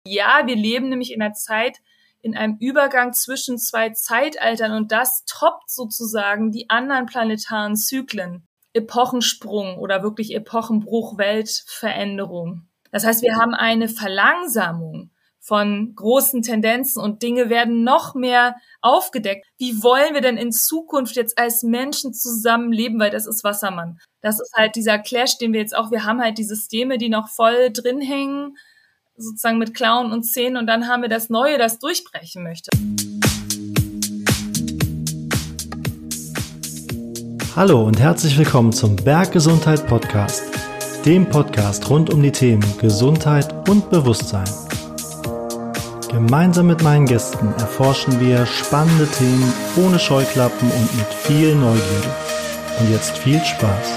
Ja, wir leben nämlich in einer Zeit, in einem Übergang zwischen zwei Zeitaltern und das toppt sozusagen die anderen planetaren Zyklen. Epochensprung oder wirklich Epochenbruch, Weltveränderung. Das heißt, wir haben eine Verlangsamung von großen Tendenzen und Dinge werden noch mehr aufgedeckt. Wie wollen wir denn in Zukunft jetzt als Menschen zusammenleben? Weil das ist Wassermann. Das ist halt dieser Clash, den wir jetzt auch, wir haben halt die Systeme, die noch voll drin hängen, sozusagen mit Klauen und Zähnen und dann haben wir das Neue, das durchbrechen möchte. Hallo und herzlich willkommen zum Berggesundheit Podcast, dem Podcast rund um die Themen Gesundheit und Bewusstsein. Gemeinsam mit meinen Gästen erforschen wir spannende Themen ohne Scheuklappen und mit viel Neugierde. Und jetzt viel Spaß!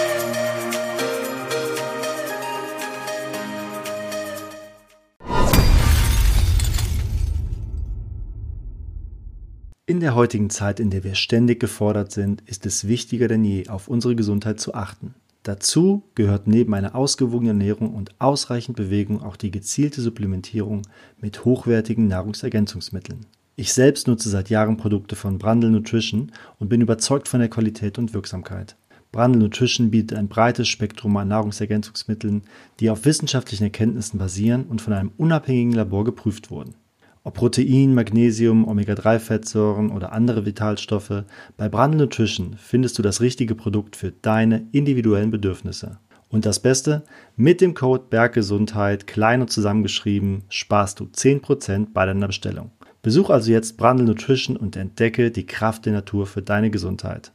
In der heutigen Zeit, in der wir ständig gefordert sind, ist es wichtiger denn je, auf unsere Gesundheit zu achten. Dazu gehört neben einer ausgewogenen Ernährung und ausreichend Bewegung auch die gezielte Supplementierung mit hochwertigen Nahrungsergänzungsmitteln. Ich selbst nutze seit Jahren Produkte von Brandl Nutrition und bin überzeugt von der Qualität und Wirksamkeit. Brandl Nutrition bietet ein breites Spektrum an Nahrungsergänzungsmitteln, die auf wissenschaftlichen Erkenntnissen basieren und von einem unabhängigen Labor geprüft wurden. Ob Protein, Magnesium, Omega-3-Fettsäuren oder andere Vitalstoffe, bei Brandl Nutrition findest du das richtige Produkt für deine individuellen Bedürfnisse. Und das Beste, mit dem Code BERGGESUNDHEIT, klein und zusammengeschrieben, sparst du 10% bei deiner Bestellung. Besuch also jetzt Brandl Nutrition und entdecke die Kraft der Natur für deine Gesundheit.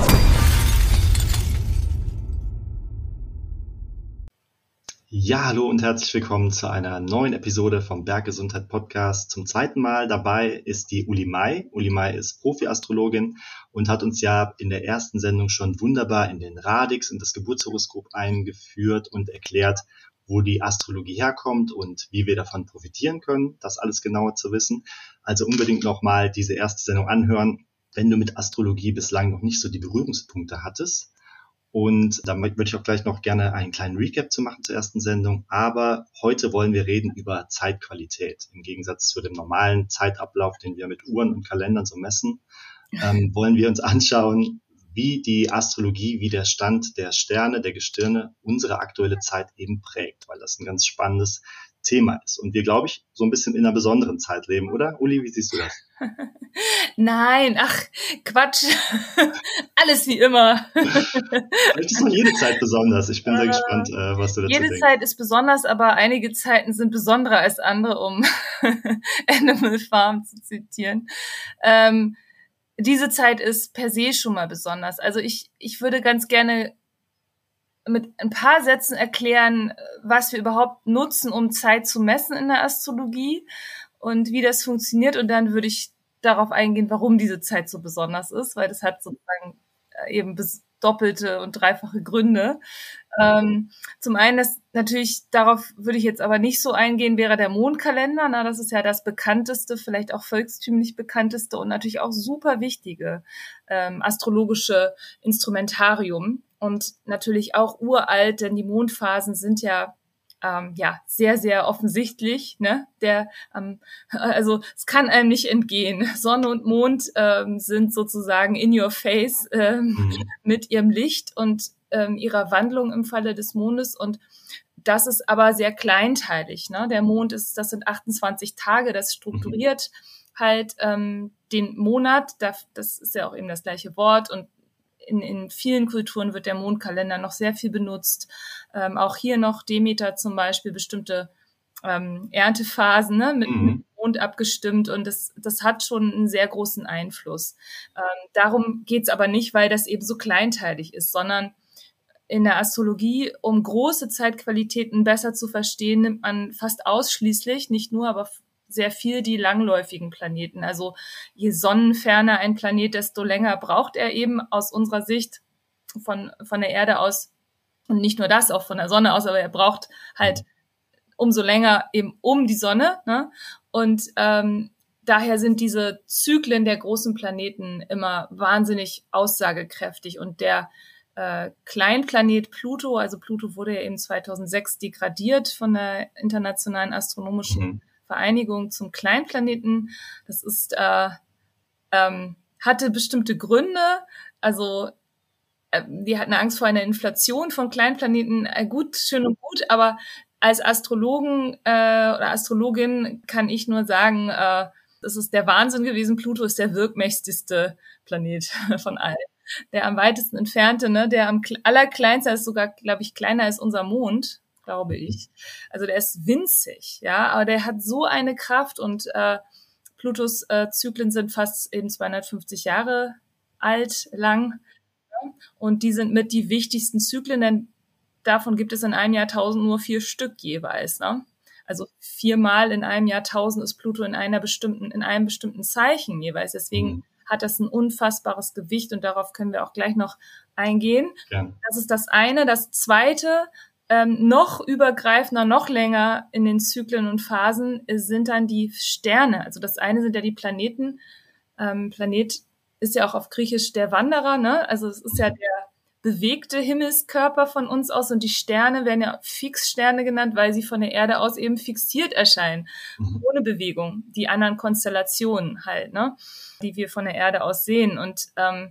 Ja, hallo und herzlich willkommen zu einer neuen Episode vom Berggesundheit Podcast. Zum zweiten Mal dabei ist die Uli May. Uli May ist Profi-Astrologin und hat uns ja in der ersten Sendung schon wunderbar in den Radix und das Geburtshoroskop eingeführt und erklärt, wo die Astrologie herkommt und wie wir davon profitieren können, das alles genauer zu wissen. Also unbedingt nochmal diese erste Sendung anhören, wenn du mit Astrologie bislang noch nicht so die Berührungspunkte hattest. Und damit würde ich auch gleich noch gerne einen kleinen Recap zu machen zur ersten Sendung. Aber heute wollen wir reden über Zeitqualität. Im Gegensatz zu dem normalen Zeitablauf, den wir mit Uhren und Kalendern so messen, wollen wir uns anschauen, wie die Astrologie, wie der Stand der Sterne, der Gestirne unsere aktuelle Zeit eben prägt, weil das ein ganz spannendes Thema ist. Und wir, glaube ich, so ein bisschen in einer besonderen Zeit leben, oder? Uli, wie siehst du das? Nein, ach, Quatsch. Alles wie immer. Vielleicht ist noch jede Zeit besonders. Ich bin sehr gespannt, was du dazu denkst. Jede Zeit ist besonders, aber einige Zeiten sind besonderer als andere, um Animal Farm zu zitieren. Diese Zeit ist per se schon mal besonders. Also ich würde ganz gerne mit ein paar Sätzen erklären, was wir überhaupt nutzen, um Zeit zu messen in der Astrologie und wie das funktioniert. Und dann würde ich darauf eingehen, warum diese Zeit so besonders ist, weil das hat sozusagen eben doppelte und dreifache Gründe. Zum einen, das natürlich, darauf würde ich jetzt aber nicht so eingehen, wäre der Mondkalender. Na, das ist ja das bekannteste, vielleicht auch volkstümlich bekannteste und natürlich auch super wichtige astrologische Instrumentarium. Und natürlich auch uralt, denn die Mondphasen sind ja sehr, sehr offensichtlich, ne? Also es kann einem nicht entgehen. Sonne und Mond sind sozusagen in your face mit ihrem Licht und ihrer Wandlung im Falle des Mondes. Und das ist aber sehr kleinteilig. Ne? Der Mond das sind 28 Tage, das strukturiert halt den Monat. Das ist ja auch eben das gleiche Wort und in vielen Kulturen wird der Mondkalender noch sehr viel benutzt. Auch hier noch Demeter zum Beispiel, bestimmte Erntephasen, ne, mit dem Mond abgestimmt und das hat schon einen sehr großen Einfluss. Darum geht's aber nicht, weil das eben so kleinteilig ist, sondern in der Astrologie, um große Zeitqualitäten besser zu verstehen, nimmt man fast ausschließlich, nicht nur, aber sehr viel die langläufigen Planeten. Also je sonnenferner ein Planet, desto länger braucht er eben aus unserer Sicht von der Erde aus. Und nicht nur das, auch von der Sonne aus, aber er braucht halt umso länger eben um die Sonne. Ne? Und daher sind diese Zyklen der großen Planeten immer wahnsinnig aussagekräftig. Und der Kleinplanet Pluto. Also Pluto wurde ja eben 2006 degradiert von der Internationalen Astronomischen Vereinigung zum Kleinplaneten. Das ist hatte bestimmte Gründe. Also wir hatten Angst vor einer Inflation von Kleinplaneten. Gut, schön und gut, aber als Astrologen oder Astrologin kann ich nur sagen, das ist der Wahnsinn gewesen. Pluto ist der wirkmächtigste Planet von allen. Der am weitesten entfernte, ne, der am allerkleinste ist, sogar, glaube ich, kleiner als unser Mond, glaube ich. Also der ist winzig, ja, aber der hat so eine Kraft und Plutos Zyklen sind fast eben 250 Jahre alt, lang. Ja? Und die sind mit die wichtigsten Zyklen, denn davon gibt es in einem Jahrtausend nur 4 Stück jeweils, ne? Also 4-mal in einem Jahrtausend ist Pluto in einem bestimmten Zeichen jeweils. Deswegen hat das ein unfassbares Gewicht und darauf können wir auch gleich noch eingehen. Ja. Das ist das eine. Das zweite, noch übergreifender, noch länger in den Zyklen und Phasen sind dann die Sterne. Also das eine sind ja die Planeten. Planet ist ja auch auf Griechisch der Wanderer, ne? Also es ist ja der bewegte Himmelskörper von uns aus und die Sterne werden ja Fixsterne genannt, weil sie von der Erde aus eben fixiert erscheinen, ohne Bewegung. Die anderen Konstellationen halt, ne, die wir von der Erde aus sehen. Und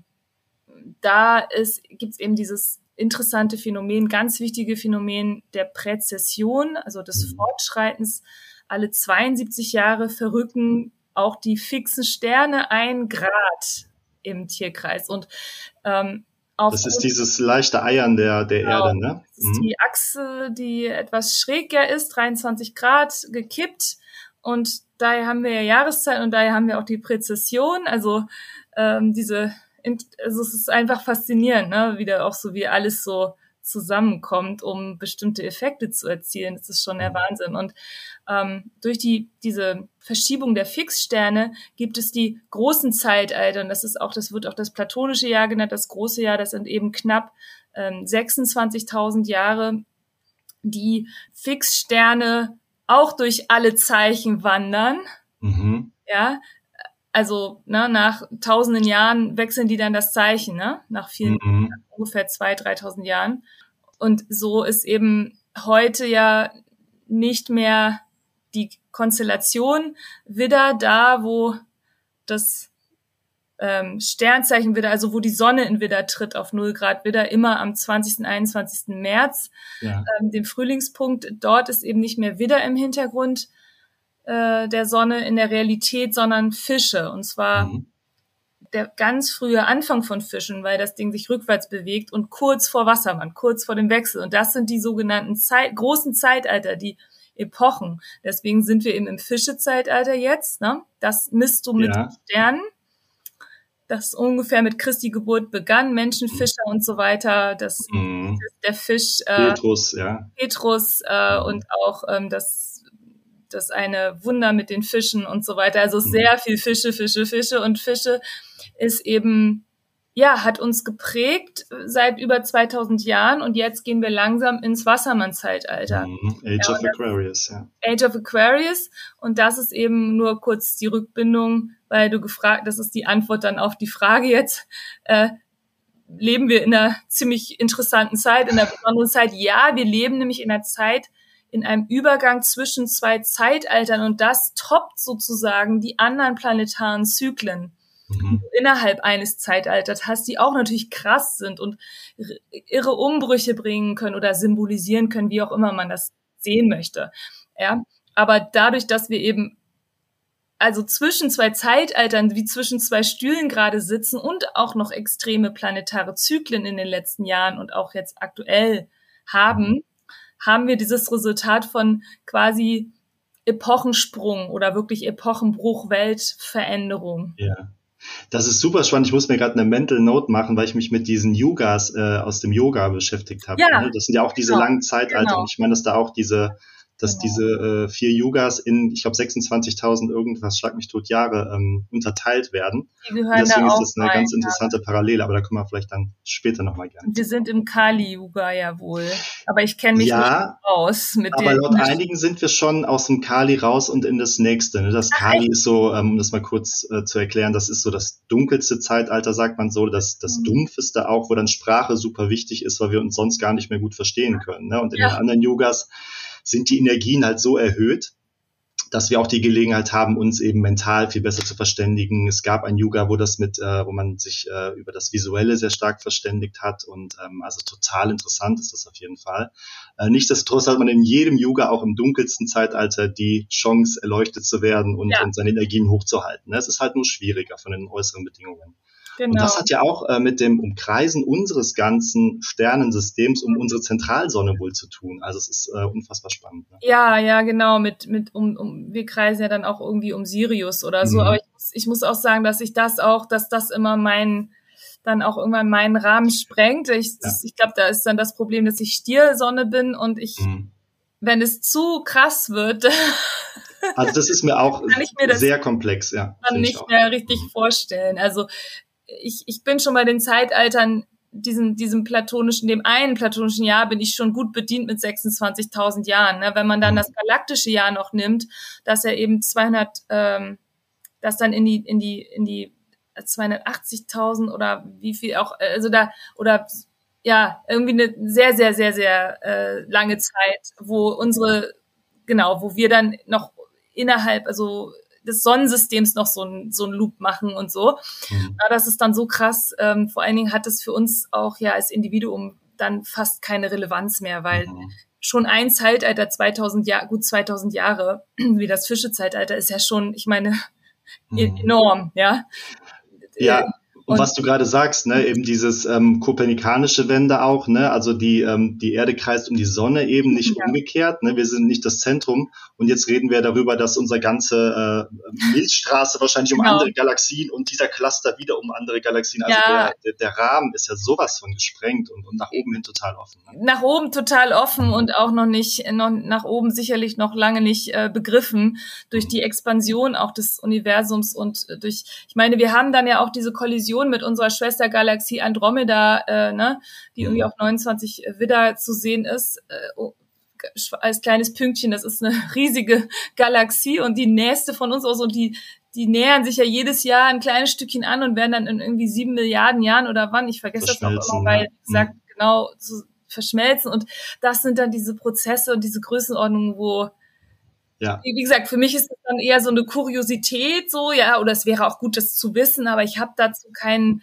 gibt's eben dieses interessante Phänomen, ganz wichtige Phänomen der Präzession, also des Fortschreitens. Alle 72 Jahre verrücken auch die fixen Sterne 1 Grad im Tierkreis. Und das ist dieses leichte Eiern der Erde, ne? Das ist die Achse, die etwas schräger ist, 23 Grad gekippt. Und daher haben wir ja Jahreszeiten und daher haben wir auch die Präzession. Also es ist einfach faszinierend, ne? Wie alles so zusammenkommt, um bestimmte Effekte zu erzielen. Das ist schon der Wahnsinn. Und durch diese Verschiebung der Fixsterne gibt es die großen Zeitalter. Und das wird auch das platonische Jahr genannt, das große Jahr. Das sind eben knapp 26.000 Jahre, die Fixsterne auch durch alle Zeichen wandern. Ja, also nach tausenden Jahren wechseln die dann das Zeichen, ne? Nach vielen ungefähr 2.000, 3.000 Jahren. Und so ist eben heute ja nicht mehr die Konstellation Widder da, wo das Sternzeichen Widder, also wo die Sonne in Widder tritt auf 0 Grad Widder, immer am 20., 21. März, dem Frühlingspunkt. Dort ist eben nicht mehr Widder im Hintergrund der Sonne in der Realität, sondern Fische. Und zwar der ganz frühe Anfang von Fischen, weil das Ding sich rückwärts bewegt und kurz vor Wassermann, kurz vor dem Wechsel. Und das sind die sogenannten großen Zeitalter, die Epochen. Deswegen sind wir eben im Fischezeitalter jetzt. Ne? Das misst du mit Sternen. Das ungefähr mit Christi Geburt begann, Menschenfischer und so weiter. Das der Fisch Petrus, und auch das eine Wunder mit den Fischen und so weiter. Also sehr viel Fische und Fische ist eben, hat uns geprägt seit über 2000 Jahren und jetzt gehen wir langsam ins Wassermann-Zeitalter. Age of Aquarius, Age of Aquarius und das ist eben nur kurz die Rückbindung, weil das ist die Antwort dann auf die Frage jetzt, leben wir in einer ziemlich interessanten Zeit, in einer besonderen Zeit? Ja, wir leben nämlich in einer Zeit, in einem Übergang zwischen 2 Zeitaltern und das toppt sozusagen die anderen planetaren Zyklen, die du innerhalb eines Zeitalters hast, die auch natürlich krass sind und irre Umbrüche bringen können oder symbolisieren können, wie auch immer man das sehen möchte. Ja, aber dadurch, dass wir eben also zwischen 2 Zeitaltern, wie zwischen 2 Stühlen gerade sitzen und auch noch extreme planetare Zyklen in den letzten Jahren und auch jetzt aktuell haben wir dieses Resultat von quasi Epochensprung oder wirklich Epochenbruch, Weltveränderung. Ja, das ist super spannend. Ich muss mir gerade eine Mental Note machen, weil ich mich mit diesen Yugas aus dem Yoga beschäftigt habe. Ja, das sind ja auch diese langen Zeitalter. Und ich meine, dass da auch diese dass diese 4 Yugas in, ich glaube, 26.000 irgendwas, schlag mich tot, Jahre unterteilt werden. Die gehören Und deswegen da ist auch das eine ganz interessante Parallele, aber da kommen wir vielleicht dann später nochmal gerne. Und wir sind im Kali-Yuga ja wohl. Aber ich kenne mich nicht aus mit aber laut einigen sind wir schon aus dem Kali raus und in das nächste. Ne? Das Kali ist so, um das mal kurz zu erklären, das ist so das dunkelste Zeitalter, sagt man so, das dumpfeste auch, wo dann Sprache super wichtig ist, weil wir uns sonst gar nicht mehr gut verstehen können. Ne? Und in den anderen Yugas sind die Energien halt so erhöht, dass wir auch die Gelegenheit haben, uns eben mental viel besser zu verständigen. Es gab ein Yuga, wo man sich über das Visuelle sehr stark verständigt hat und also total interessant ist das auf jeden Fall. Nichtsdestotrotz hat man in jedem Yuga, auch im dunkelsten Zeitalter, die Chance, erleuchtet zu werden und seine Energien hochzuhalten. Es ist halt nur schwieriger von den äußeren Bedingungen. Genau. Und das hat ja auch mit dem Umkreisen unseres ganzen Sternensystems um unsere Zentralsonne wohl zu tun. Also es ist unfassbar spannend. Ne? Ja, genau. Wir kreisen ja dann auch irgendwie um Sirius oder so. Aber ich muss auch sagen, dass das immer dann auch irgendwann meinen Rahmen sprengt. Ich glaube, da ist dann das Problem, dass ich Stiersonne bin und wenn es zu krass wird, also das ist mir auch sehr komplex, ja. Kann nicht mehr richtig vorstellen. Also ich bin schon bei den Zeitaltern, diesem platonischen, dem einen platonischen Jahr bin ich schon gut bedient mit 26.000 Jahren. Ne? Wenn man dann das galaktische Jahr noch nimmt, dass er eben 200, das dann in die 280.000 oder wie viel auch, also da, oder ja, irgendwie eine sehr, sehr, sehr, sehr lange Zeit, wo wir dann noch innerhalb, also des Sonnensystems noch so ein Loop machen und so. Ja, das ist dann so krass. Vor allen Dingen hat es für uns auch ja als Individuum dann fast keine Relevanz mehr, weil schon ein Zeitalter 2000 Jahre, wie das Fischezeitalter, ist ja schon, ich meine, enorm, ja. Ja. Und was du gerade sagst, ne, eben dieses kopernikanische Wende auch, ne, also die Erde kreist um die Sonne eben, nicht umgekehrt, ne, wir sind nicht das Zentrum. Und jetzt reden wir darüber, dass unsere ganze Milchstraße wahrscheinlich um andere Galaxien und dieser Cluster wieder um andere Galaxien, also der Rahmen ist ja sowas von gesprengt und nach oben hin total offen. Ne? Nach oben total offen und auch noch nach oben sicherlich noch lange nicht begriffen durch die Expansion auch des Universums und ich meine, wir haben dann ja auch diese Kollision mit unserer Schwestergalaxie Andromeda, die irgendwie auf 29 Widder zu sehen ist, als kleines Pünktchen. Das ist eine riesige Galaxie und die nächste von uns aus und die nähern sich ja jedes Jahr ein kleines Stückchen an und werden dann in irgendwie 7 Milliarden Jahren oder wann, ich vergesse das auch immer, weil sagt genau so verschmelzen und das sind dann diese Prozesse und diese Größenordnungen, wo wie gesagt, für mich ist das dann eher so eine Kuriosität, so, ja, oder es wäre auch gut, das zu wissen, aber ich kann dazu keinen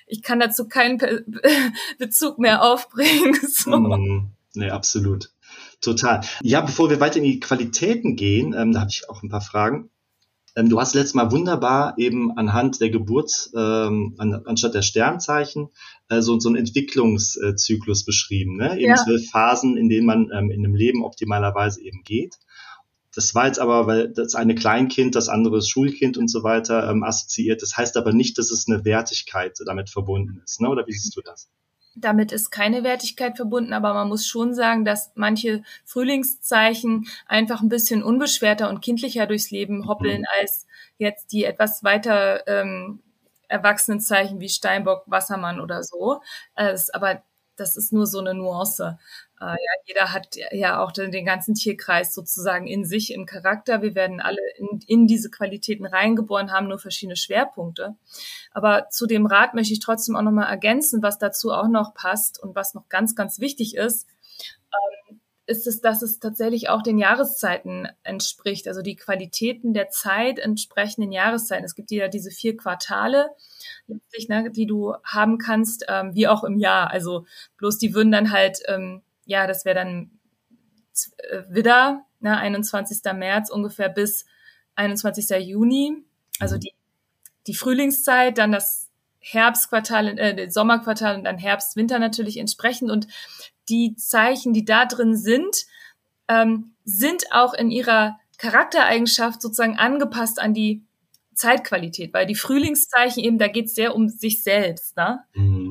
Bezug mehr aufbringen. So. Nee, absolut. Total. Ja, bevor wir weiter in die Qualitäten gehen, da habe ich auch ein paar Fragen. Du hast letztes Mal wunderbar eben anhand der anstatt der Sternzeichen, so einen Entwicklungszyklus beschrieben, ne? Eben 12 Phasen, in denen man in einem Leben optimalerweise eben geht. Das war jetzt aber, weil das eine Kleinkind, das andere ist Schulkind und so weiter assoziiert. Das heißt aber nicht, dass es eine Wertigkeit damit verbunden ist, ne? Oder wie siehst du das? Damit ist keine Wertigkeit verbunden, aber man muss schon sagen, dass manche Frühlingszeichen einfach ein bisschen unbeschwerter und kindlicher durchs Leben hoppeln als jetzt die etwas weiter erwachsenen Zeichen wie Steinbock, Wassermann oder so. Aber das ist nur so eine Nuance. Jeder hat ja auch den ganzen Tierkreis sozusagen in sich, im Charakter. Wir werden alle in diese Qualitäten reingeboren, haben nur verschiedene Schwerpunkte. Aber zu dem Rat möchte ich trotzdem auch nochmal ergänzen, was dazu auch noch passt und was noch ganz, ganz wichtig ist, dass es tatsächlich auch den Jahreszeiten entspricht. Also die Qualitäten der Zeit entsprechen den Jahreszeiten. Es gibt ja diese 4 Quartale, letztlich, ne, die du haben kannst, wie auch im Jahr. Also bloß die würden dann halt das wäre dann Widder, 21. März ungefähr bis 21. Juni, also die Frühlingszeit, dann das Herbstquartal, das Sommerquartal und dann Herbst, Winter natürlich entsprechend. Und die Zeichen, die da drin sind auch in ihrer Charaktereigenschaft sozusagen angepasst an die Zeitqualität, weil die Frühlingszeichen eben, da geht's sehr um sich selbst, ne?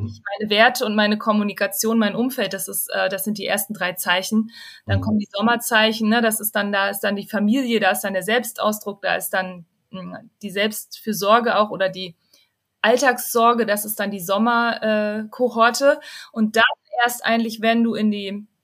Mhm. meine Werte und meine Kommunikation, mein Umfeld, das sind die ersten 3 Zeichen. Dann kommen die Sommerzeichen, ne? Da ist dann die Familie, da ist dann der Selbstausdruck, da ist dann die Selbstfürsorge auch oder die Alltagssorge, das ist dann die Sommerkohorte. Und dann erst eigentlich, wenn du in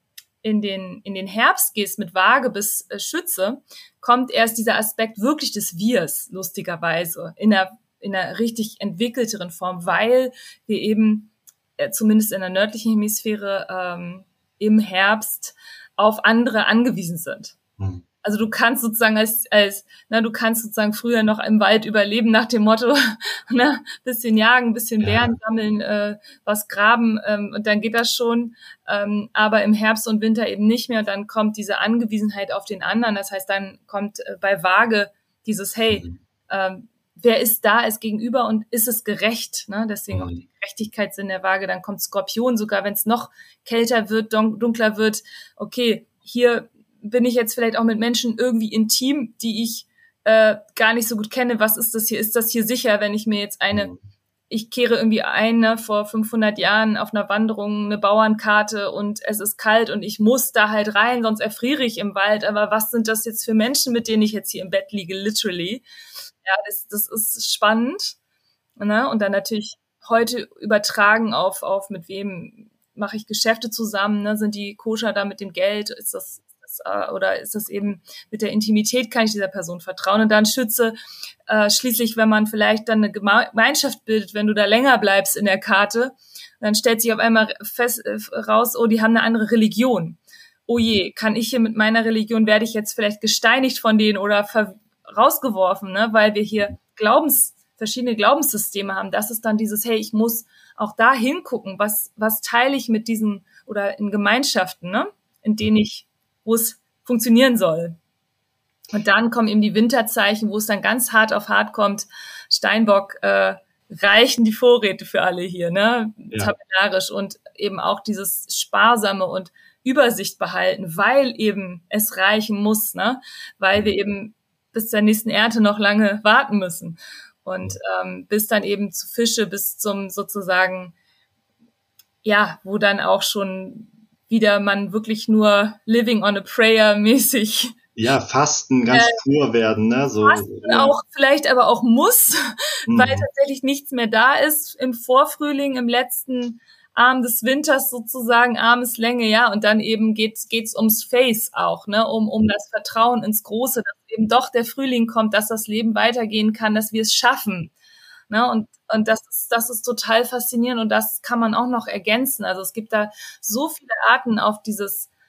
den Herbst gehst mit Waage bis Schütze, kommt erst dieser Aspekt wirklich des Wirs, lustigerweise, in einer richtig entwickelteren Form, weil wir eben, zumindest in der nördlichen Hemisphäre, im Herbst auf andere angewiesen sind. Mhm. Also du kannst sozusagen du kannst sozusagen früher noch im Wald überleben nach dem Motto, ne, bisschen jagen, bisschen Beeren sammeln, was graben, und dann geht das schon. Aber im Herbst und Winter eben nicht mehr. Und dann kommt diese Angewiesenheit auf den anderen. Das heißt, dann kommt bei Waage dieses, hey, wer ist da als Gegenüber und ist es gerecht? Ne? Deswegen auch die Gerechtigkeitssinn der Waage. Dann kommt Skorpion, sogar wenn es noch kälter wird, dunkler wird. Okay, hier bin ich jetzt vielleicht auch mit Menschen irgendwie intim, die ich gar nicht so gut kenne. Was ist das hier? Ist das hier sicher, wenn ich mir jetzt ich kehre irgendwie ein, ne, vor 500 Jahren auf einer Wanderung, eine Bauernkarte und es ist kalt und ich muss da halt rein, sonst erfriere ich im Wald. Aber was sind das jetzt für Menschen, mit denen ich jetzt hier im Bett liege, literally? Ja, das ist spannend. Ne? Und dann natürlich heute übertragen auf mit wem mache ich Geschäfte zusammen, ne? Sind die koscher da mit dem Geld? Oder ist das eben mit der Intimität, kann ich dieser Person vertrauen? Und dann Schütze, schließlich, wenn man vielleicht dann eine Gemeinschaft bildet, wenn du da länger bleibst in der Karte, dann stellt sich auf einmal raus, oh, die haben eine andere Religion. Oh je, kann ich hier mit meiner Religion, werde ich jetzt vielleicht gesteinigt von denen oder rausgeworfen, ne? Weil wir hier verschiedene Glaubenssysteme haben. Das ist dann dieses, hey, ich muss auch da hingucken, was teile ich mit diesen, oder in Gemeinschaften, ne? Wo es funktionieren soll. Und dann kommen eben die Winterzeichen, wo es dann ganz hart auf hart kommt. Steinbock, reichen die Vorräte für alle hier, ne? Tabellarisch, und eben auch dieses Sparsame und Übersicht behalten, weil eben es reichen muss, ne? Weil wir eben bis zur nächsten Ernte noch lange warten müssen. Und bis dann eben zu Fische, bis zum sozusagen, ja, wo dann auch schon wieder man wirklich nur living on a prayer mäßig. Ja, fasten, ganz pur werden, ne? So, fasten auch, vielleicht aber auch muss, weil tatsächlich nichts mehr da ist im Vorfrühling, im letzten Arm des Winters sozusagen, Armeslänge, ja, und dann eben geht's ums Face auch, ne, um das Vertrauen ins Große, dass eben doch der Frühling kommt, dass das Leben weitergehen kann, dass wir es schaffen. Ne, und das ist total faszinierend, und das kann man auch noch ergänzen. Also es gibt da so viele Arten, auf diese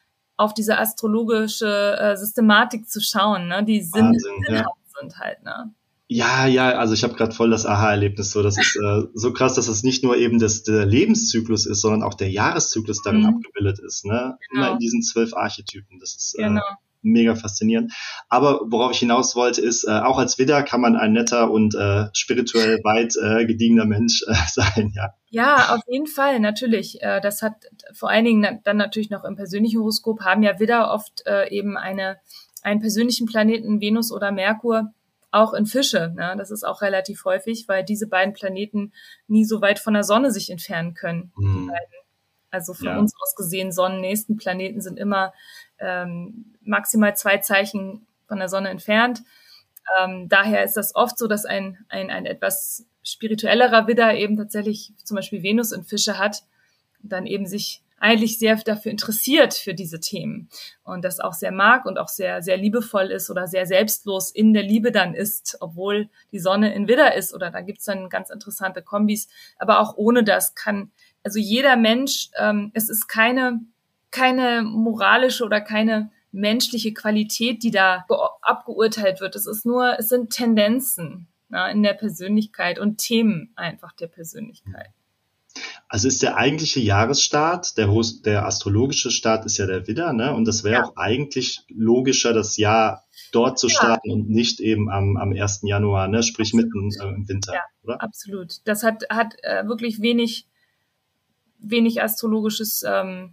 astrologische Systematik zu schauen, ne, die sinnhaft sind halt, ne. Ja, also ich habe gerade voll das Aha-Erlebnis. So, das ist so krass, dass es nicht nur eben der Lebenszyklus ist, sondern auch der Jahreszyklus darin abgebildet ist. Ne? Genau. Immer in diesen 12 Archetypen. Das ist mega faszinierend. Aber worauf ich hinaus wollte, ist, auch als Widder kann man ein netter und spirituell weit gediegener Mensch sein. Ja. Ja, auf jeden Fall, natürlich. Das hat vor allen Dingen dann natürlich noch im persönlichen Horoskop, haben ja Widder oft eben einen persönlichen Planeten, Venus oder Merkur, auch in Fische, ne? Das ist auch relativ häufig, weil diese beiden Planeten nie so weit von der Sonne sich entfernen können. Die beiden. Also von uns aus gesehen, sonnennächsten Planeten sind immer maximal 2 Zeichen von der Sonne entfernt. Daher ist das oft so, dass ein etwas spirituellerer Widder eben tatsächlich zum Beispiel Venus in Fische hat und dann eben sich eigentlich sehr dafür interessiert für diese Themen und das auch sehr mag und auch sehr, sehr liebevoll ist oder sehr selbstlos in der Liebe dann ist, obwohl die Sonne in Widder ist, oder da gibt's dann ganz interessante Kombis. Aber auch ohne das also jeder Mensch, es ist keine moralische oder keine menschliche Qualität, die da abgeurteilt wird. Es sind Tendenzen, na, in der Persönlichkeit und Themen einfach der Persönlichkeit. Also ist der eigentliche Jahresstart, der astrologische Start ist ja der Widder, ne? Und das wäre auch eigentlich logischer, das Jahr dort zu starten und nicht eben am 1. Januar, ne? Sprich mitten im Winter, oder? Absolut. Das hat wirklich wenig astrologisches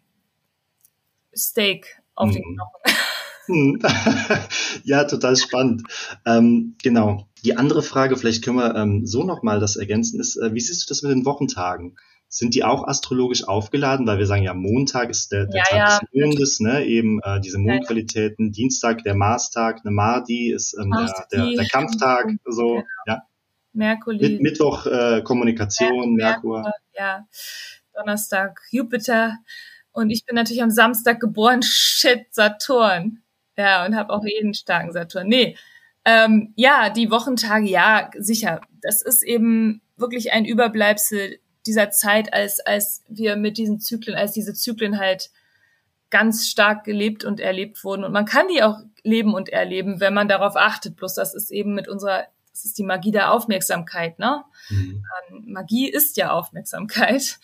Steak auf den Knochen. Ja, total spannend. Genau. Die andere Frage, vielleicht können wir so nochmal das ergänzen, ist, wie siehst du das mit den Wochentagen? Sind die auch astrologisch aufgeladen? Weil wir sagen ja, Montag ist der Ja, Tag ja, des Mondes, ne? Eben diese ja, Mondqualitäten. Dienstag der Marstag, ne? Mardi ist auch der die, Kampftag, genau, so, ja. Merkuli, Mittwoch Kommunikation, Merkur. Merkur, ja, Donnerstag Jupiter und ich bin natürlich am Samstag geboren, shit, Saturn. Ja, und habe auch jeden starken Saturn. Nee, ja, die Wochentage, ja, sicher. Das ist eben wirklich ein Überbleibsel dieser Zeit, als wir mit diesen Zyklen, als diese Zyklen halt ganz stark gelebt und erlebt wurden. Und man kann die auch leben und erleben, wenn man darauf achtet. Bloß das ist eben das ist die Magie der Aufmerksamkeit, ne? Mhm. Magie ist ja Aufmerksamkeit.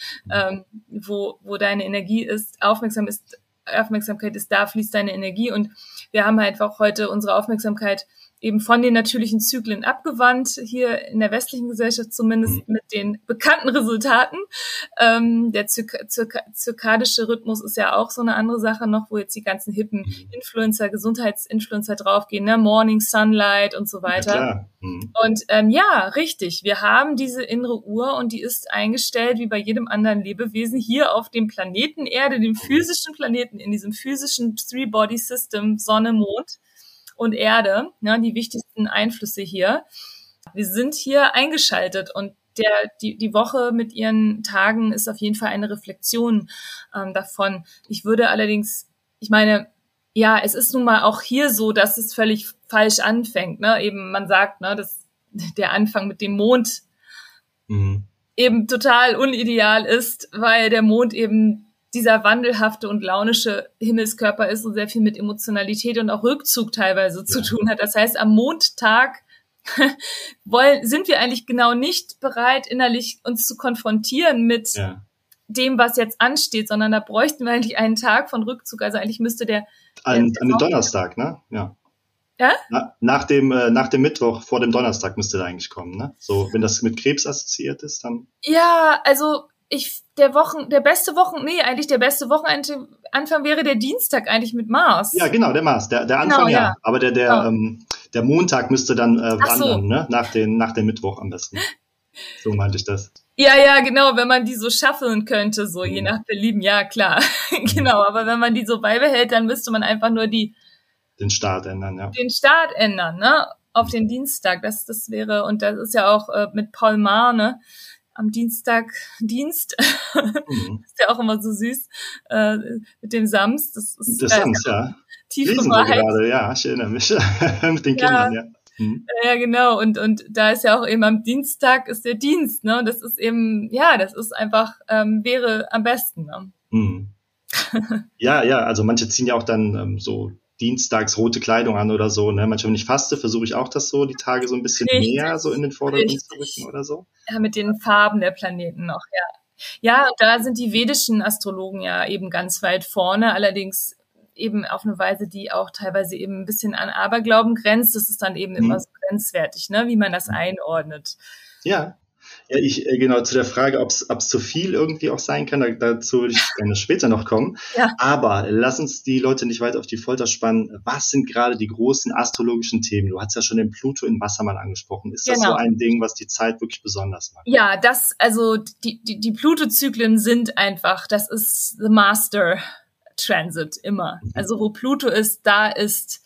Wo deine Energie ist, Aufmerksamkeit ist, da fließt deine Energie. Und wir haben halt einfach heute unsere Aufmerksamkeit eben von den natürlichen Zyklen abgewandt, hier in der westlichen Gesellschaft zumindest mit den bekannten Resultaten. Der zirkadische Rhythmus ist ja auch so eine andere Sache noch, wo jetzt die ganzen hippen Influencer, Gesundheitsinfluencer draufgehen, ne? Morning Sunlight und so weiter. Ja, klar. Mhm. Und ja, richtig, wir haben diese innere Uhr und die ist eingestellt, wie bei jedem anderen Lebewesen, hier auf dem Planeten Erde, dem physischen Planeten, in diesem physischen Three-Body-System, Sonne, Mond und Erde, ne, die wichtigsten Einflüsse hier. Wir sind hier eingeschaltet und die Woche mit ihren Tagen ist auf jeden Fall eine Reflexion davon. Ich würde allerdings, ich meine, ja, es ist nun mal auch hier so, dass es völlig falsch anfängt. Ne? Eben, man sagt, ne, dass der Anfang mit dem Mond eben total unideal ist, weil der Mond eben dieser wandelhafte und launische Himmelskörper ist und sehr viel mit Emotionalität und auch Rückzug teilweise zu tun hat. Das heißt, am Mondtag sind wir eigentlich genau nicht bereit, innerlich uns zu konfrontieren mit dem, was jetzt ansteht, sondern da bräuchten wir eigentlich einen Tag von Rückzug. Also eigentlich müsste an den Donnerstag, ne? Ja. Ja? Nach dem Mittwoch vor dem Donnerstag müsste da eigentlich kommen, ne? So, wenn das mit Krebs assoziiert ist, dann. Ja, also der beste Wochenanfang wäre der Dienstag eigentlich mit Mars. Ja, genau, der Mars, der Anfang, genau, ja. Aber der Montag müsste dann wandern, so. Ne? Nach dem Mittwoch am besten. So meinte ich das. Ja, genau, wenn man die so shuffeln könnte, so je nach Belieben, ja, klar. Genau, aber wenn man die so beibehält, dann müsste man einfach nur den Start ändern, ja. Den Start ändern, ne? Auf den Dienstag. Das wäre, und das ist ja auch mit Paul Maar, ne? Am Dienstag Dienst. Ist ja auch immer so süß. Mit dem Sams. Das Sams, ja. Tiefe Lesen Wahrheit. wir gerade, ja, ich erinnere mich. Mit den Kindern, ja. Ja, genau. Und da ist ja auch eben am Dienstag ist der Dienst, ne? Und das ist eben, ja, das ist einfach, wäre am besten, ne? Ja, also manche ziehen ja auch dann so dienstags rote Kleidung an oder so, ne? Manchmal, wenn ich faste, versuche ich auch das so, die Tage so ein bisschen mehr so in den Vordergrund zu rücken oder so. Ja, mit den Farben der Planeten noch, ja. Ja, und da sind die vedischen Astrologen ja eben ganz weit vorne, allerdings eben auf eine Weise, die auch teilweise eben ein bisschen an Aberglauben grenzt. Das ist dann eben immer so grenzwertig, ne, wie man das einordnet. Ja, genau, zu der Frage, ob es zu viel irgendwie auch sein kann, dazu würde ich gerne später noch kommen. Ja. Aber lass uns die Leute nicht weiter auf die Folter spannen. Was sind gerade die großen astrologischen Themen? Du hast ja schon den Pluto in Wassermann angesprochen. Ist das so ein Ding, was die Zeit wirklich besonders macht? Ja, also die Pluto-Zyklen sind einfach, das ist the master transit immer. Also wo Pluto ist, da ist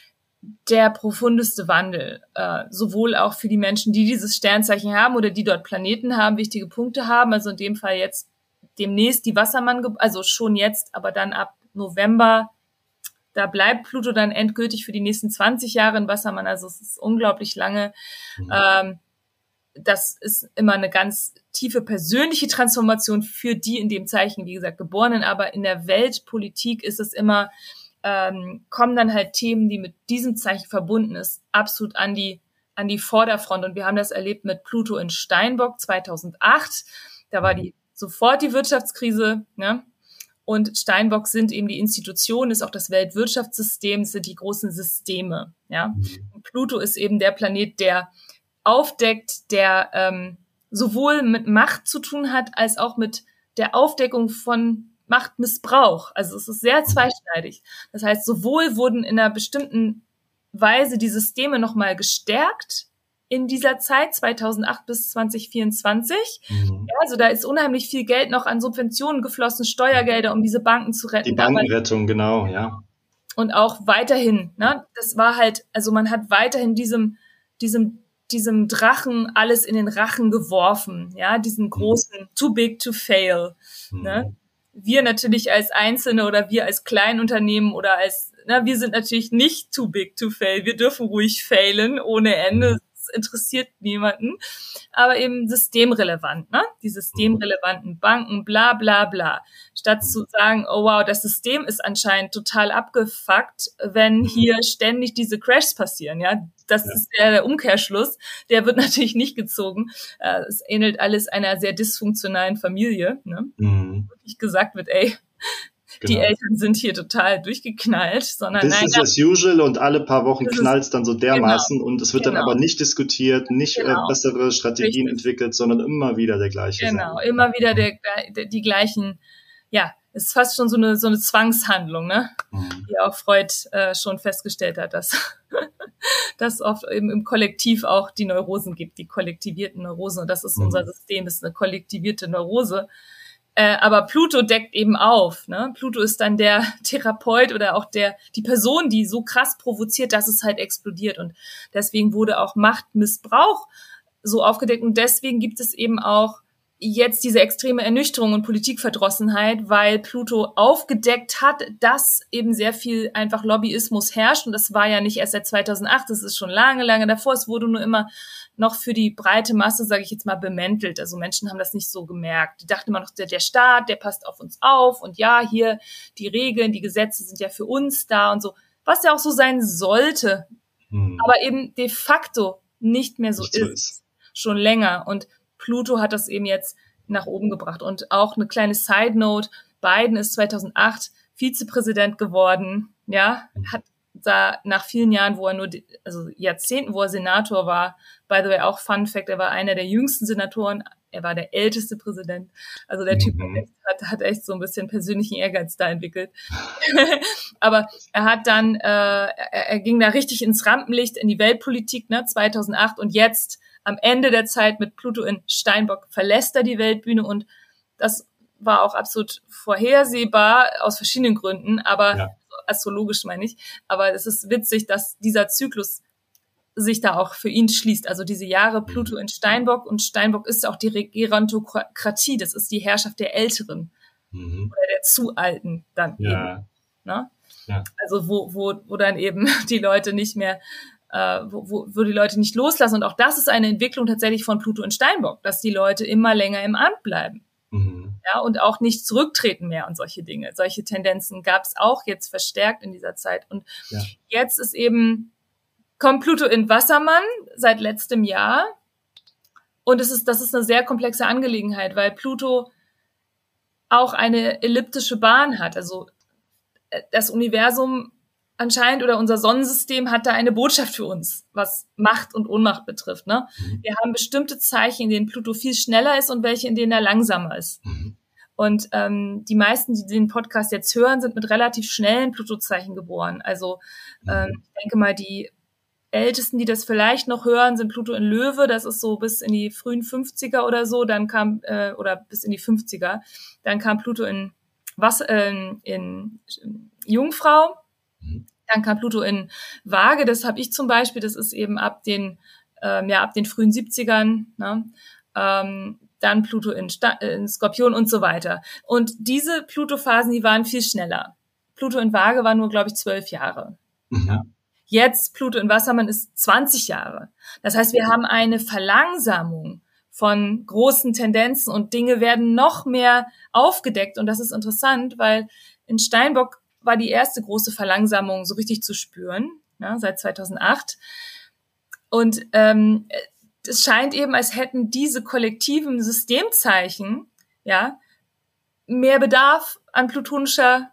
der profundeste Wandel, sowohl auch für die Menschen, die dieses Sternzeichen haben oder die dort Planeten haben, wichtige Punkte haben, also in dem Fall jetzt demnächst die Wassermann, also schon jetzt, aber dann ab November, da bleibt Pluto dann endgültig für die nächsten 20 Jahre in Wassermann, also es ist unglaublich lange. Das ist immer eine ganz tiefe persönliche Transformation für die in dem Zeichen, wie gesagt, Geborenen, aber in der Weltpolitik ist es immer, kommen dann halt Themen, die mit diesem Zeichen verbunden ist, absolut an die Vorderfront. Und wir haben das erlebt mit Pluto in Steinbock 2008. Da war sofort die Wirtschaftskrise, ne? Und Steinbock sind eben die Institutionen, ist auch das Weltwirtschaftssystem, sind die großen Systeme, ja. Und Pluto ist eben der Planet, der aufdeckt, der sowohl mit Macht zu tun hat, als auch mit der Aufdeckung von Machtmissbrauch. Also es ist sehr zweischneidig. Das heißt, sowohl wurden in einer bestimmten Weise die Systeme nochmal gestärkt, in dieser Zeit, 2008 bis 2024. Ja, also da ist unheimlich viel Geld noch an Subventionen geflossen, Steuergelder, um diese Banken zu retten. Die Bankenrettung, genau, ja. Und auch weiterhin, ne, das war halt, also man hat weiterhin diesem Drachen alles in den Rachen geworfen, ja, diesen großen, too big to fail, ne. Wir natürlich als Einzelne oder wir als Kleinunternehmen oder wir sind natürlich nicht too big to fail. Wir dürfen ruhig failen ohne Ende. Das interessiert niemanden. Aber eben systemrelevant, ne? Die systemrelevanten Banken, bla, bla, bla. Statt zu sagen, oh wow, das System ist anscheinend total abgefuckt, wenn hier ständig diese Crashs passieren, ja. Das ist der Umkehrschluss. Der wird natürlich nicht gezogen. Es ähnelt alles einer sehr dysfunktionalen Familie, ne? Wirklich gesagt wird, ey, die Eltern sind hier total durchgeknallt, sondern Business as usual und alle paar Wochen knallt's dann so dermaßen und es wird dann aber nicht diskutiert, nicht bessere Strategien entwickelt, sondern immer wieder der gleiche. Genau, immer wieder die gleichen, ja, es ist fast schon so eine Zwangshandlung, ne? Wie auch Freud schon festgestellt hat, dass oft eben im Kollektiv auch die Neurosen gibt, die kollektivierten Neurosen. Und das ist unser System, ist eine kollektivierte Neurose. Aber Pluto deckt eben auf, ne? Pluto ist dann der Therapeut oder auch die Person, die so krass provoziert, dass es halt explodiert. Und deswegen wurde auch Machtmissbrauch so aufgedeckt. Und deswegen gibt es eben auch jetzt diese extreme Ernüchterung und Politikverdrossenheit, weil Pluto aufgedeckt hat, dass eben sehr viel einfach Lobbyismus herrscht. Und das war ja nicht erst seit 2008, das ist schon lange, lange davor. Es wurde nur immer noch für die breite Masse, sage ich jetzt mal, bemäntelt. Also Menschen haben das nicht so gemerkt. Die dachten immer noch, der Staat, der passt auf uns auf. Und ja, hier die Regeln, die Gesetze sind ja für uns da und so. Was ja auch so sein sollte. Aber eben de facto nicht mehr so ist. Schon länger. Und Pluto hat das eben jetzt nach oben gebracht. Und auch eine kleine Side-Note, Biden ist 2008 Vizepräsident geworden, ja, hat da nach vielen Jahren, Jahrzehnten, wo er Senator war, by the way, auch Fun Fact, er war einer der jüngsten Senatoren, er war der älteste Präsident, also der Typ hat echt so ein bisschen persönlichen Ehrgeiz da entwickelt. Aber er hat dann, er ging da richtig ins Rampenlicht, in die Weltpolitik, ne, 2008 und jetzt am Ende der Zeit mit Pluto in Steinbock verlässt er die Weltbühne und das war auch absolut vorhersehbar aus verschiedenen Gründen, aber astrologisch meine ich. Aber es ist witzig, dass dieser Zyklus sich da auch für ihn schließt. Also diese Jahre Pluto in Steinbock und Steinbock ist auch die Gerontokratie, das ist die Herrschaft der Älteren oder der zu Alten dann eben. Ne? Ja. Also wo dann eben die Leute nicht mehr wo die Leute nicht loslassen. Und auch das ist eine Entwicklung tatsächlich von Pluto in Steinbock, dass die Leute immer länger im Amt bleiben. Ja, und auch nicht zurücktreten mehr und solche Dinge. Solche Tendenzen gab es auch jetzt verstärkt in dieser Zeit. Und jetzt kommt Pluto in Wassermann seit letztem Jahr. Und das ist eine sehr komplexe Angelegenheit, weil Pluto auch eine elliptische Bahn hat. Also das Universum anscheinend oder unser Sonnensystem hat da eine Botschaft für uns, was Macht und Ohnmacht betrifft. Ne? Wir haben bestimmte Zeichen, in denen Pluto viel schneller ist und welche, in denen er langsamer ist. Und die meisten, die den Podcast jetzt hören, sind mit relativ schnellen Pluto-Zeichen geboren. Also ich denke mal, die Ältesten, die das vielleicht noch hören, sind Pluto in Löwe. Das ist so bis in die frühen 50er oder so. Dann kam oder bis in die 50er. Dann kam Pluto in Jungfrau. Dann kam Pluto in Waage, das habe ich zum Beispiel, das ist eben ab den frühen 70ern, ne? Dann Pluto in Skorpion und so weiter. Und diese Pluto-Phasen, die waren viel schneller. Pluto in Waage war nur, glaube ich, 12 Jahre. Ja. Jetzt Pluto in Wassermann ist 20 Jahre. Das heißt, wir haben eine Verlangsamung von großen Tendenzen und Dinge werden noch mehr aufgedeckt. Und das ist interessant, weil in Steinbock war die erste große Verlangsamung so richtig zu spüren, ja, seit 2008. Und es scheint eben, als hätten diese kollektiven Systemzeichen mehr Bedarf an plutonischer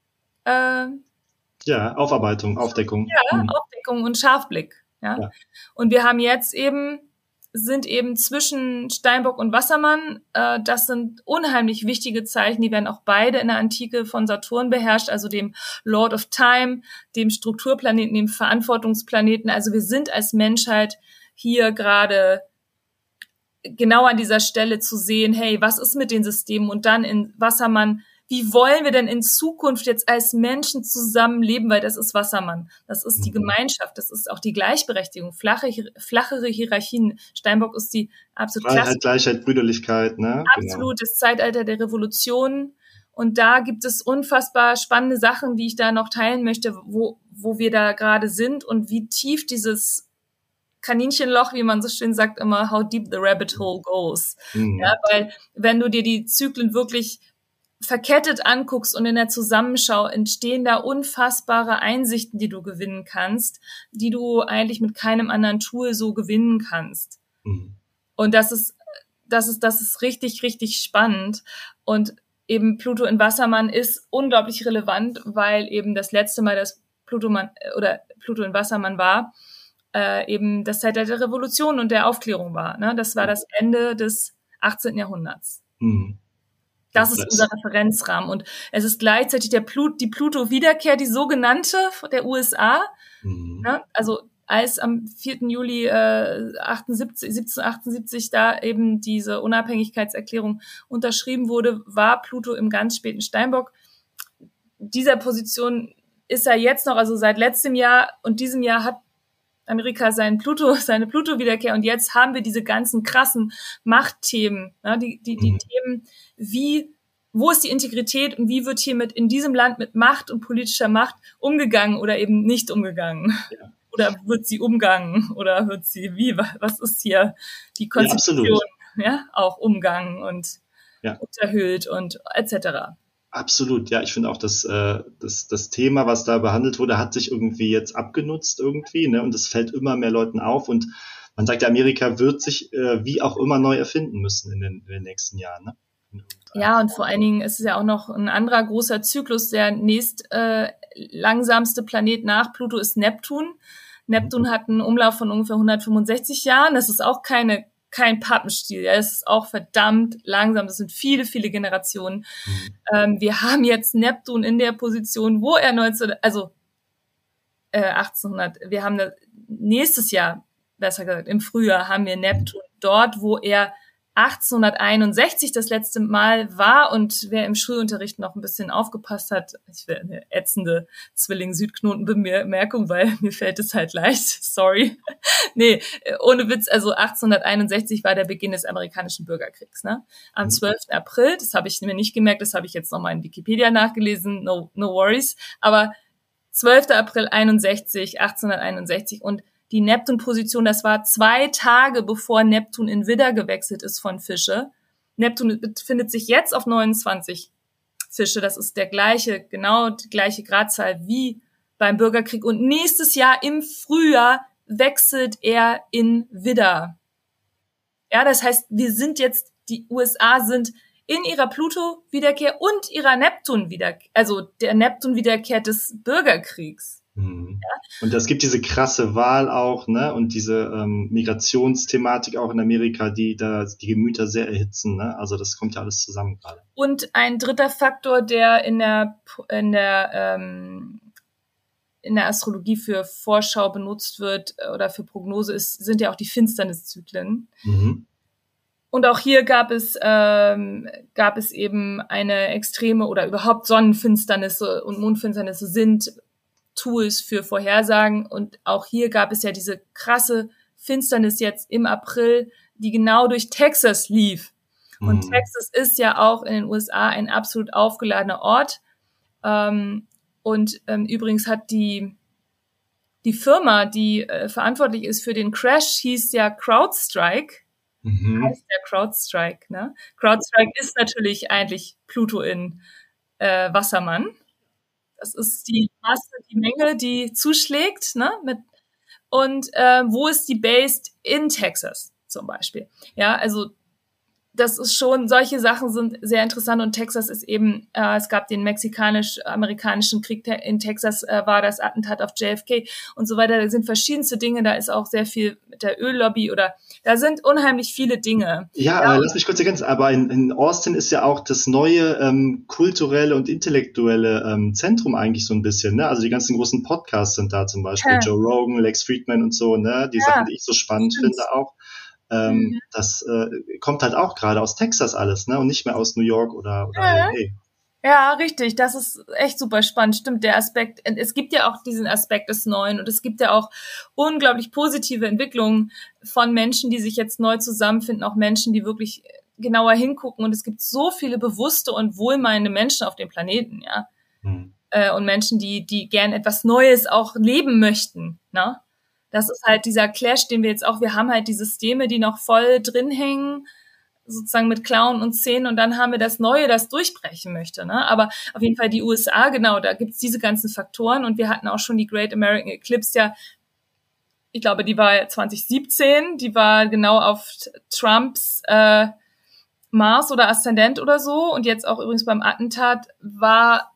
Aufarbeitung, Aufdeckung. Aufdeckung und Scharfblick. Ja. Und wir haben jetzt sind zwischen Steinbock und Wassermann, das sind unheimlich wichtige Zeichen, die werden auch beide in der Antike von Saturn beherrscht, also dem Lord of Time, dem Strukturplaneten, dem Verantwortungsplaneten. Also wir sind als Menschheit hier gerade genau an dieser Stelle zu sehen, hey, was ist mit den Systemen? Und dann in Wassermann, wie wollen wir denn in Zukunft jetzt als Menschen zusammenleben? Weil das ist Wassermann. Das ist die Gemeinschaft. Das ist auch die Gleichberechtigung. Flachere Hierarchien. Steinbock ist die absolut klasse. Freiheit, Gleichheit, Brüderlichkeit, ne? Absolut. Das Zeitalter der Revolution. Und da gibt es unfassbar spannende Sachen, die ich da noch teilen möchte, wo wir da gerade sind und wie tief dieses Kaninchenloch, wie man so schön sagt, immer, how deep the rabbit hole goes. Ja, weil wenn du dir die Zyklen wirklich verkettet anguckst und in der Zusammenschau entstehen da unfassbare Einsichten, die du gewinnen kannst, die du eigentlich mit keinem anderen Tool so gewinnen kannst. Und das ist richtig, richtig spannend. Und eben Pluto in Wassermann ist unglaublich relevant, weil eben das letzte Mal, dass Pluto in Wassermann war, eben das Zeitalter der Revolution und der Aufklärung war. Ne? Das war das Ende des 18. Jahrhunderts. Das ist unser Referenzrahmen. Und es ist gleichzeitig die Pluto-Wiederkehr, die sogenannte der USA. Ne? Also als am 4. Juli 1778 da eben diese Unabhängigkeitserklärung unterschrieben wurde, war Pluto im ganz späten Steinbock. Dieser Position ist er jetzt noch, also seit letztem Jahr und diesem Jahr hat Amerika seine Pluto-Wiederkehr und jetzt haben wir diese ganzen krassen Machtthemen, ne? Die Themen, wo ist die Integrität und wie wird hiermit in diesem Land mit Macht und politischer Macht umgegangen oder eben nicht umgegangen? Ja. Oder wird sie umgangen oder wird sie was ist hier die Konstitution, auch umgangen und unterhöhlt und etc. Absolut, ja, ich finde auch, dass das Thema, was da behandelt wurde, hat sich irgendwie jetzt abgenutzt irgendwie, ne, und es fällt immer mehr Leuten auf und man sagt ja, Amerika wird sich wie auch immer neu erfinden müssen in den nächsten Jahren, ne? Ja, und vor allen Dingen ist es ja auch noch ein anderer großer Zyklus, der langsamste Planet nach Pluto ist Neptun. Neptun hat einen Umlauf von ungefähr 165 Jahren, das ist auch kein Pappenstiel, ja, es ist auch verdammt langsam, das sind viele, viele Generationen. Wir haben jetzt Neptun in der Position, wo er 1800, wir haben nächstes Jahr, besser gesagt, im Frühjahr haben wir Neptun dort, wo er 1861 das letzte Mal war und wer im Schulunterricht noch ein bisschen aufgepasst hat, ich will eine ätzende Zwilling-Südknoten-Bemerkung, weil mir fällt es halt leicht, sorry. Nee, ohne Witz, also 1861 war der Beginn des amerikanischen Bürgerkriegs, ne? Am 12. April, das habe ich mir nicht gemerkt, das habe ich jetzt nochmal in Wikipedia nachgelesen, no worries, aber 12. April 1861 und die Neptun-Position, das war 2 Tage, bevor Neptun in Widder gewechselt ist von Fische. Neptun befindet sich jetzt auf 29 Fische. Das ist die gleiche Gradzahl wie beim Bürgerkrieg. Und nächstes Jahr im Frühjahr wechselt er in Widder. Ja, das heißt, die USA sind in ihrer Pluto-Wiederkehr und ihrer Neptun-Wiederkehr, also der Neptun-Wiederkehr des Bürgerkriegs. Ja. Und es gibt diese krasse Wahl auch, ne, und diese Migrationsthematik auch in Amerika, die die Gemüter sehr erhitzen, ne, also das kommt ja alles zusammen gerade. Und ein dritter Faktor, der in der Astrologie für Vorschau benutzt wird oder für Prognose ist, sind ja auch die Finsterniszyklen. Und auch hier gab es eben eine extreme oder überhaupt Sonnenfinsternisse und Mondfinsternisse sind Tools für Vorhersagen und auch hier gab es ja diese krasse Finsternis jetzt im April, die genau durch Texas lief. Und Texas ist ja auch in den USA ein absolut aufgeladener Ort. Übrigens hat die Firma, die verantwortlich ist für den Crash, hieß ja CrowdStrike. Heißt ja CrowdStrike, ne? CrowdStrike ist natürlich eigentlich Pluto in Wassermann. Das ist die Masse, die Menge, die zuschlägt, ne? Wo ist die based? In Texas zum Beispiel. Ja, also das ist schon, solche Sachen sind sehr interessant und Texas ist eben, es gab den mexikanisch-amerikanischen Krieg in Texas, war das Attentat auf JFK und so weiter. Da sind verschiedenste Dinge, da ist auch sehr viel mit der Öllobby oder da sind unheimlich viele Dinge. Ja, lass mich kurz ergänzen, aber in Austin ist ja auch das neue kulturelle und intellektuelle Zentrum eigentlich so ein bisschen, ne? Also die ganzen großen Podcasts sind da zum Beispiel, Joe Rogan, Lex Fridman und so, ne? Die Sachen, die ich so spannend finde auch. Das kommt halt auch gerade aus Texas alles, ne? Und nicht mehr aus New York oder LA. Ja, richtig. Das ist echt super spannend. Stimmt, der Aspekt. Es gibt ja auch diesen Aspekt des Neuen und es gibt ja auch unglaublich positive Entwicklungen von Menschen, die sich jetzt neu zusammenfinden, auch Menschen, die wirklich genauer hingucken und es gibt so viele bewusste und wohlmeinende Menschen auf dem Planeten, ja. Und Menschen, die gern etwas Neues auch leben möchten, ne? Das ist halt dieser Clash, den wir jetzt auch, wir haben halt die Systeme, die noch voll drin hängen, sozusagen mit Klauen und Zähnen und dann haben wir das Neue, das durchbrechen möchte, ne? Aber auf jeden Fall die USA, genau, da gibt's diese ganzen Faktoren und wir hatten auch schon die Great American Eclipse, ja, ich glaube, die war 2017, die war genau auf Trumps Mars oder Aszendent oder so und jetzt auch übrigens beim Attentat war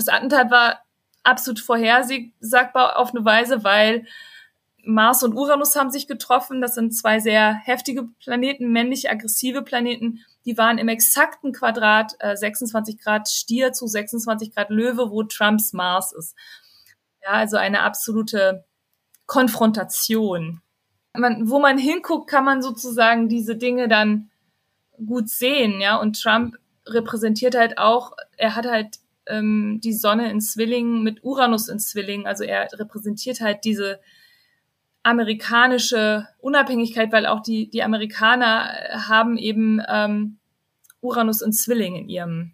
absolut vorhersagbar auf eine Weise, weil Mars und Uranus haben sich getroffen. Das sind zwei sehr heftige Planeten, männlich aggressive Planeten. Die waren im exakten Quadrat 26 Grad Stier zu 26 Grad Löwe, wo Trumps Mars ist. Ja, also eine absolute Konfrontation. Wo man hinguckt, kann man sozusagen diese Dinge dann gut sehen. Ja, und Trump repräsentiert halt auch, er hat halt die Sonne in Zwillingen mit Uranus in Zwillingen. Also er repräsentiert halt diese amerikanische Unabhängigkeit, weil auch die Amerikaner haben eben Uranus und Zwilling in ihrem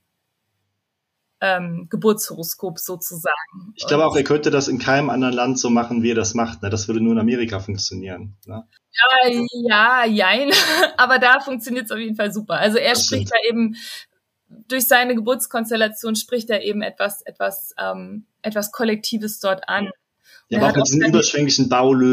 Geburtshoroskop sozusagen. Ich glaube auch, er könnte das in keinem anderen Land so machen, wie er das macht. Ne? Das würde nur in Amerika funktionieren. Ne? Ja, jein. Aber da funktioniert es auf jeden Fall super. Also er spricht da eben, durch seine Geburtskonstellation spricht er eben etwas Kollektives dort an. Ja, aber auch mit diesem überschwänglichen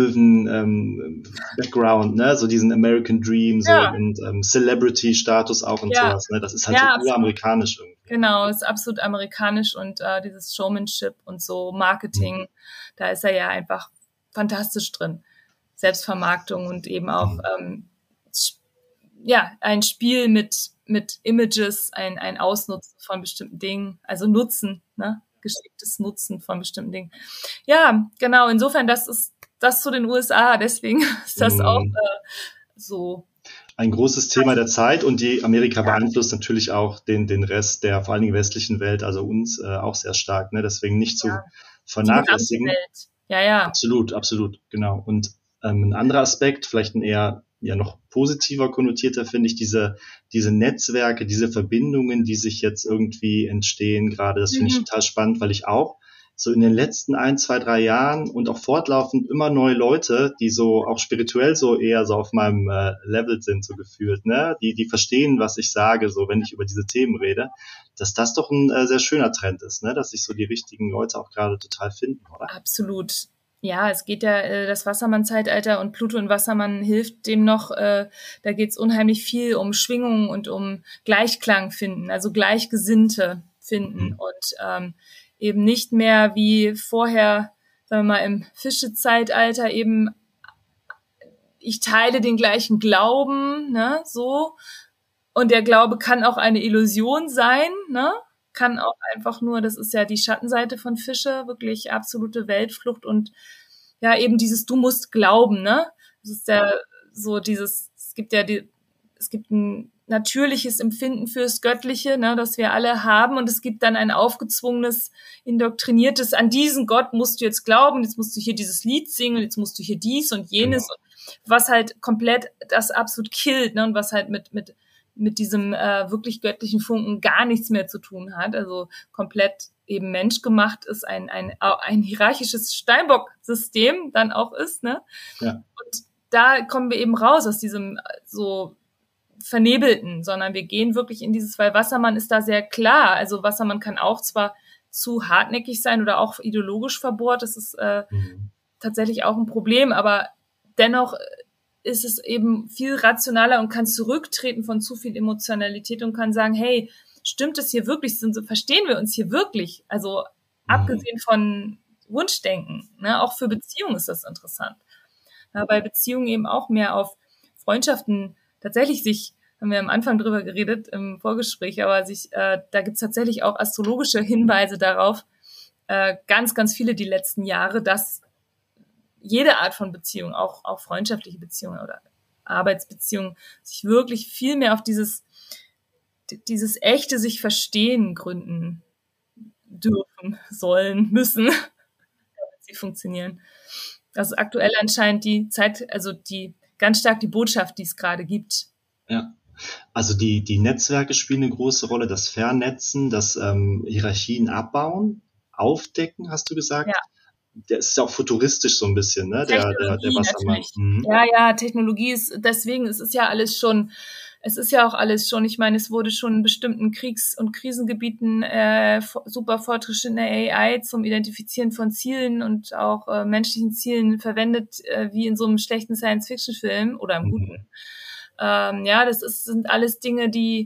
Baulöwen-Background, ne, so diesen American Dream, so und Celebrity-Status auch und sowas, ne, das ist halt so uramerikanisch irgendwie. Genau, ist absolut amerikanisch und dieses Showmanship und so Marketing, da ist er ja einfach fantastisch drin. Selbstvermarktung und eben auch ein Spiel mit Images, ein Ausnutzen von bestimmten Dingen, also Nutzen, ne? Geschicktes Nutzen von bestimmten Dingen. Ja, genau. Insofern, das ist das zu den USA. Deswegen ist das auch so. Ein großes Thema der Zeit und die Amerika beeinflusst natürlich auch den Rest der vor allen Dingen westlichen Welt, also uns auch sehr stark. Ne? Deswegen nicht zu vernachlässigen. Die Welt. Ja. Absolut, genau. Und ein anderer Aspekt, vielleicht ein eher noch positiver konnotierter, finde ich, diese Netzwerke, diese Verbindungen, die sich jetzt irgendwie entstehen gerade, das finde ich total spannend, weil ich auch so in den letzten 1, 2, 3 Jahren und auch fortlaufend immer neue Leute, die so auch spirituell so eher so auf meinem Level sind, so gefühlt, ne, die verstehen, was ich sage, so wenn ich über diese Themen rede, dass das doch ein sehr schöner Trend ist, ne, dass sich so die richtigen Leute auch gerade total finden, oder? Absolut. Ja, es geht ja das Wassermann-Zeitalter und Pluto in Wassermann hilft dem noch. Da geht es unheimlich viel um Schwingungen und um Gleichklang finden, also Gleichgesinnte finden und eben nicht mehr wie vorher, sagen wir mal, im Fischezeitalter eben, ich teile den gleichen Glauben, ne, so. Und der Glaube kann auch eine Illusion sein, ne? Kann auch einfach nur, das ist ja die Schattenseite von Fische, wirklich absolute Weltflucht und ja, eben dieses du musst glauben, ne? Das ist ja so dieses, es gibt ein natürliches Empfinden fürs Göttliche, ne, das wir alle haben und es gibt dann ein aufgezwungenes, indoktriniertes, an diesen Gott musst du jetzt glauben, jetzt musst du hier dieses Lied singen, jetzt musst du hier dies und jenes, was halt komplett das absolut killt, ne, und was halt mit diesem wirklich göttlichen Funken gar nichts mehr zu tun hat, also komplett eben menschgemacht ist, ein hierarchisches Steinbock-System dann auch ist, ne? Ja. Und da kommen wir eben raus aus diesem so Vernebelten, sondern wir gehen wirklich in dieses, weil Wassermann ist da sehr klar, also Wassermann kann auch zwar zu hartnäckig sein oder auch ideologisch verbohrt, das ist tatsächlich auch ein Problem, aber dennoch ist es eben viel rationaler und kann zurücktreten von zu viel Emotionalität und kann sagen, hey, stimmt es hier wirklich? Verstehen wir uns hier wirklich? Also abgesehen von Wunschdenken, ne? Auch für Beziehungen ist das interessant. Ja, weil Beziehungen eben auch mehr auf Freundschaften tatsächlich haben wir am Anfang drüber geredet im Vorgespräch, aber da gibt's tatsächlich auch astrologische Hinweise darauf, ganz, ganz viele die letzten Jahre, dass jede Art von Beziehung, auch freundschaftliche Beziehungen oder Arbeitsbeziehungen, sich wirklich viel mehr auf dieses echte sich verstehen gründen dürfen, sollen, müssen, damit sie funktionieren. Das ist aktuell anscheinend die Zeit, also ganz stark die Botschaft, die es gerade gibt. Ja. Also die Netzwerke spielen eine große Rolle, das Vernetzen, das Hierarchien abbauen, aufdecken, hast du gesagt? Ja. Der ist ja auch futuristisch so ein bisschen, ne? Der Wassermann. Ja, Technologie deswegen, es ist ja auch alles schon, ich meine, es wurde schon in bestimmten Kriegs- und Krisengebieten super fortgeschrittene AI zum Identifizieren von Zielen und auch menschlichen Zielen verwendet, wie in so einem schlechten Science-Fiction-Film oder im guten. Sind alles Dinge, die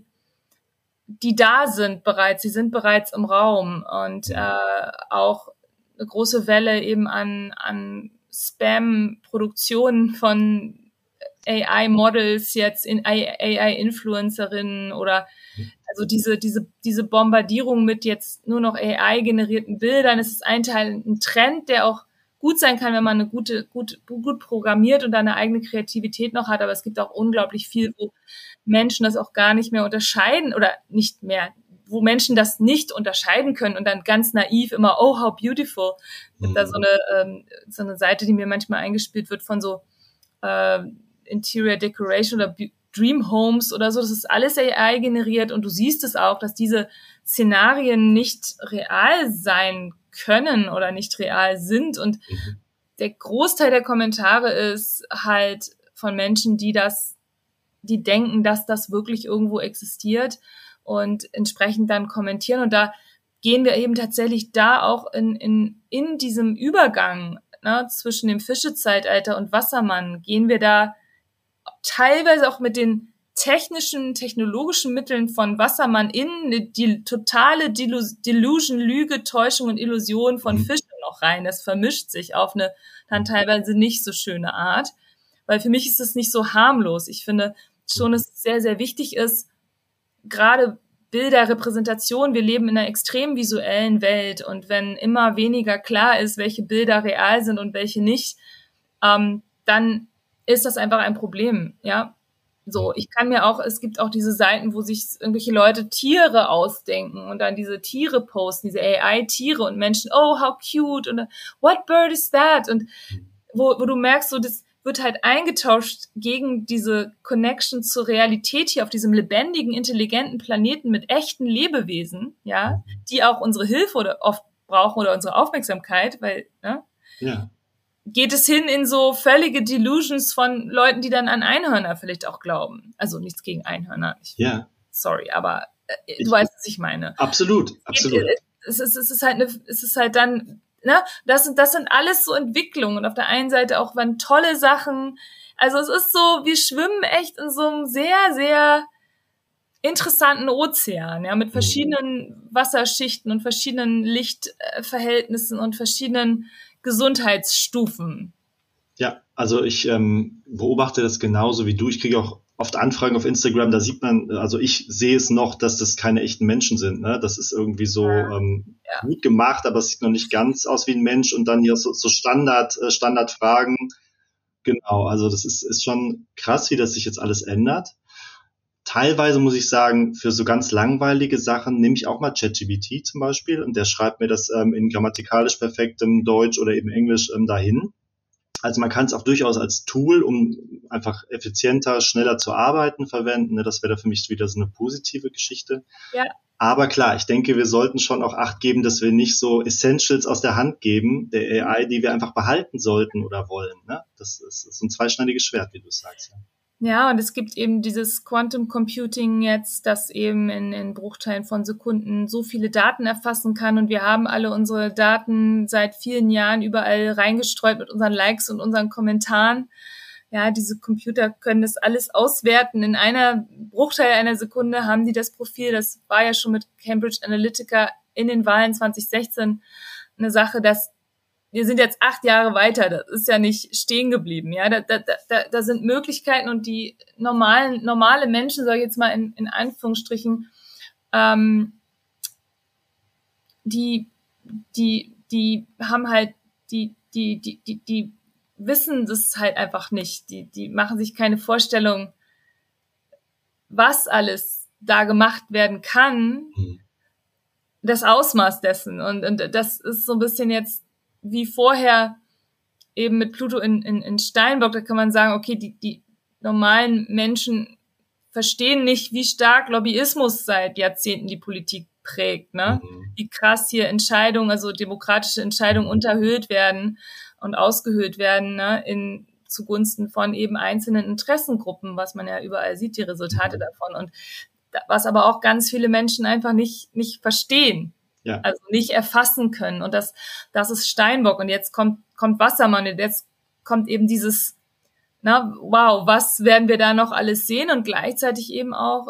da sind bereits, sie sind bereits im Raum und auch eine große Welle eben an Spam-Produktionen von AI-Models jetzt in AI-Influencerinnen oder also diese Bombardierung mit jetzt nur noch AI-generierten Bildern. Es ist ein Trend, der auch gut sein kann, wenn man gut programmiert und da eine eigene Kreativität noch hat, aber es gibt auch unglaublich viel, wo Menschen das auch gar nicht mehr unterscheiden oder nicht mehr, wo Menschen das nicht unterscheiden können und dann ganz naiv immer, oh, how beautiful. Es gibt da so eine Seite, die mir manchmal eingespielt wird von so Interior Decoration oder Dream Homes oder so. Das ist alles AI generiert und du siehst es auch, dass diese Szenarien nicht real sein können oder nicht real sind und der Großteil der Kommentare ist halt von Menschen, die denken, dass das wirklich irgendwo existiert und entsprechend dann kommentieren. Und da gehen wir eben tatsächlich da auch in diesem Übergang, ne, zwischen dem Fischezeitalter und Wassermann, gehen wir da teilweise auch mit den technologischen Mitteln von Wassermann in die totale Delusion, Lüge, Täuschung und Illusion von Fischen noch rein. Das vermischt sich auf eine dann teilweise nicht so schöne Art, weil für mich ist es nicht so harmlos. Ich finde schon, dass es sehr, sehr wichtig ist, gerade Bilder, Repräsentation, wir leben in einer extrem visuellen Welt und wenn immer weniger klar ist, welche Bilder real sind und welche nicht, dann ist das einfach ein Problem, ja. So, es gibt auch diese Seiten, wo sich irgendwelche Leute Tiere ausdenken und dann diese Tiere posten, diese AI-Tiere und Menschen, oh, how cute und what bird is that? Und wo du merkst, so, das wird halt eingetauscht gegen diese Connection zur Realität hier auf diesem lebendigen, intelligenten Planeten mit echten Lebewesen, ja, die auch unsere Hilfe oder oft brauchen oder unsere Aufmerksamkeit, weil, ne? Ja. Geht es hin in so völlige Delusions von Leuten, die dann an Einhörner vielleicht auch glauben. Also nichts gegen Einhörner. Sorry, aber du weißt, was ich meine. Absolut. Es ist halt dann, ne, das sind alles so Entwicklungen und auf der einen Seite auch waren tolle Sachen. Also es ist so, wir schwimmen echt in so einem sehr, sehr interessanten Ozean, ja, mit verschiedenen Wasserschichten und verschiedenen Lichtverhältnissen und verschiedenen Gesundheitsstufen. Ja, also ich beobachte das genauso wie du. Ich kriege auch oft Anfragen auf Instagram, da sieht man, also ich sehe es noch, dass das keine echten Menschen sind. Ne? Das ist irgendwie so gut gemacht, aber es sieht noch nicht ganz aus wie ein Mensch und dann hier so Standardfragen. Genau, also das ist schon krass, wie das sich jetzt alles ändert. Teilweise muss ich sagen, für so ganz langweilige Sachen nehme ich auch mal ChatGPT zum Beispiel und der schreibt mir das in grammatikalisch perfektem Deutsch oder eben Englisch dahin. Also man kann es auch durchaus als Tool, um einfach effizienter, schneller zu arbeiten, verwenden. Das wäre da für mich wieder so eine positive Geschichte. Ja. Aber klar, ich denke, wir sollten schon auch Acht geben, dass wir nicht so Essentials aus der Hand geben, der AI, die wir einfach behalten sollten oder wollen. Ne? Das ist so ein zweischneidiges Schwert, wie du sagst. Ja, und es gibt eben dieses Quantum Computing jetzt, das eben in Bruchteilen von Sekunden so viele Daten erfassen kann. Und wir haben alle unsere Daten seit vielen Jahren überall reingestreut mit unseren Likes und unseren Kommentaren. ja, diese Computer können das alles auswerten. In einer Bruchteil einer Sekunde haben die das Profil. Das war ja schon mit Cambridge Analytica in den Wahlen 2016 eine Sache, dass wir sind jetzt 8 Jahre weiter. Das ist ja nicht stehen geblieben. Ja, da sind Möglichkeiten und die normale Menschen, sage ich jetzt mal in Anführungsstrichen, die haben halt, die wissen das halt einfach nicht. Die machen sich keine Vorstellung, was alles da gemacht werden kann, das Ausmaß dessen. Und das ist so ein bisschen jetzt wie vorher eben mit Pluto in Steinbock. Da kann man sagen, okay, die normalen Menschen verstehen nicht, wie stark Lobbyismus seit Jahrzehnten die Politik prägt, ne? Wie krass hier Entscheidungen, also demokratische Entscheidungen unterhöhlt werden und ausgehöhlt werden, ne? Zugunsten von eben einzelnen Interessengruppen, was man ja überall sieht, die Resultate davon. Und was aber auch ganz viele Menschen einfach nicht verstehen, also nicht erfassen können. Und das ist Steinbock. Und jetzt kommt Wassermann und jetzt kommt eben dieses, na, wow, was werden wir da noch alles sehen? Und gleichzeitig eben auch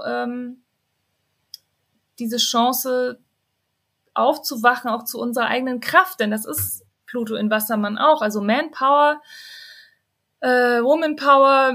diese Chance aufzuwachen, auch zu unserer eigenen Kraft, denn das ist Pluto in Wassermann auch, also Manpower, Womanpower,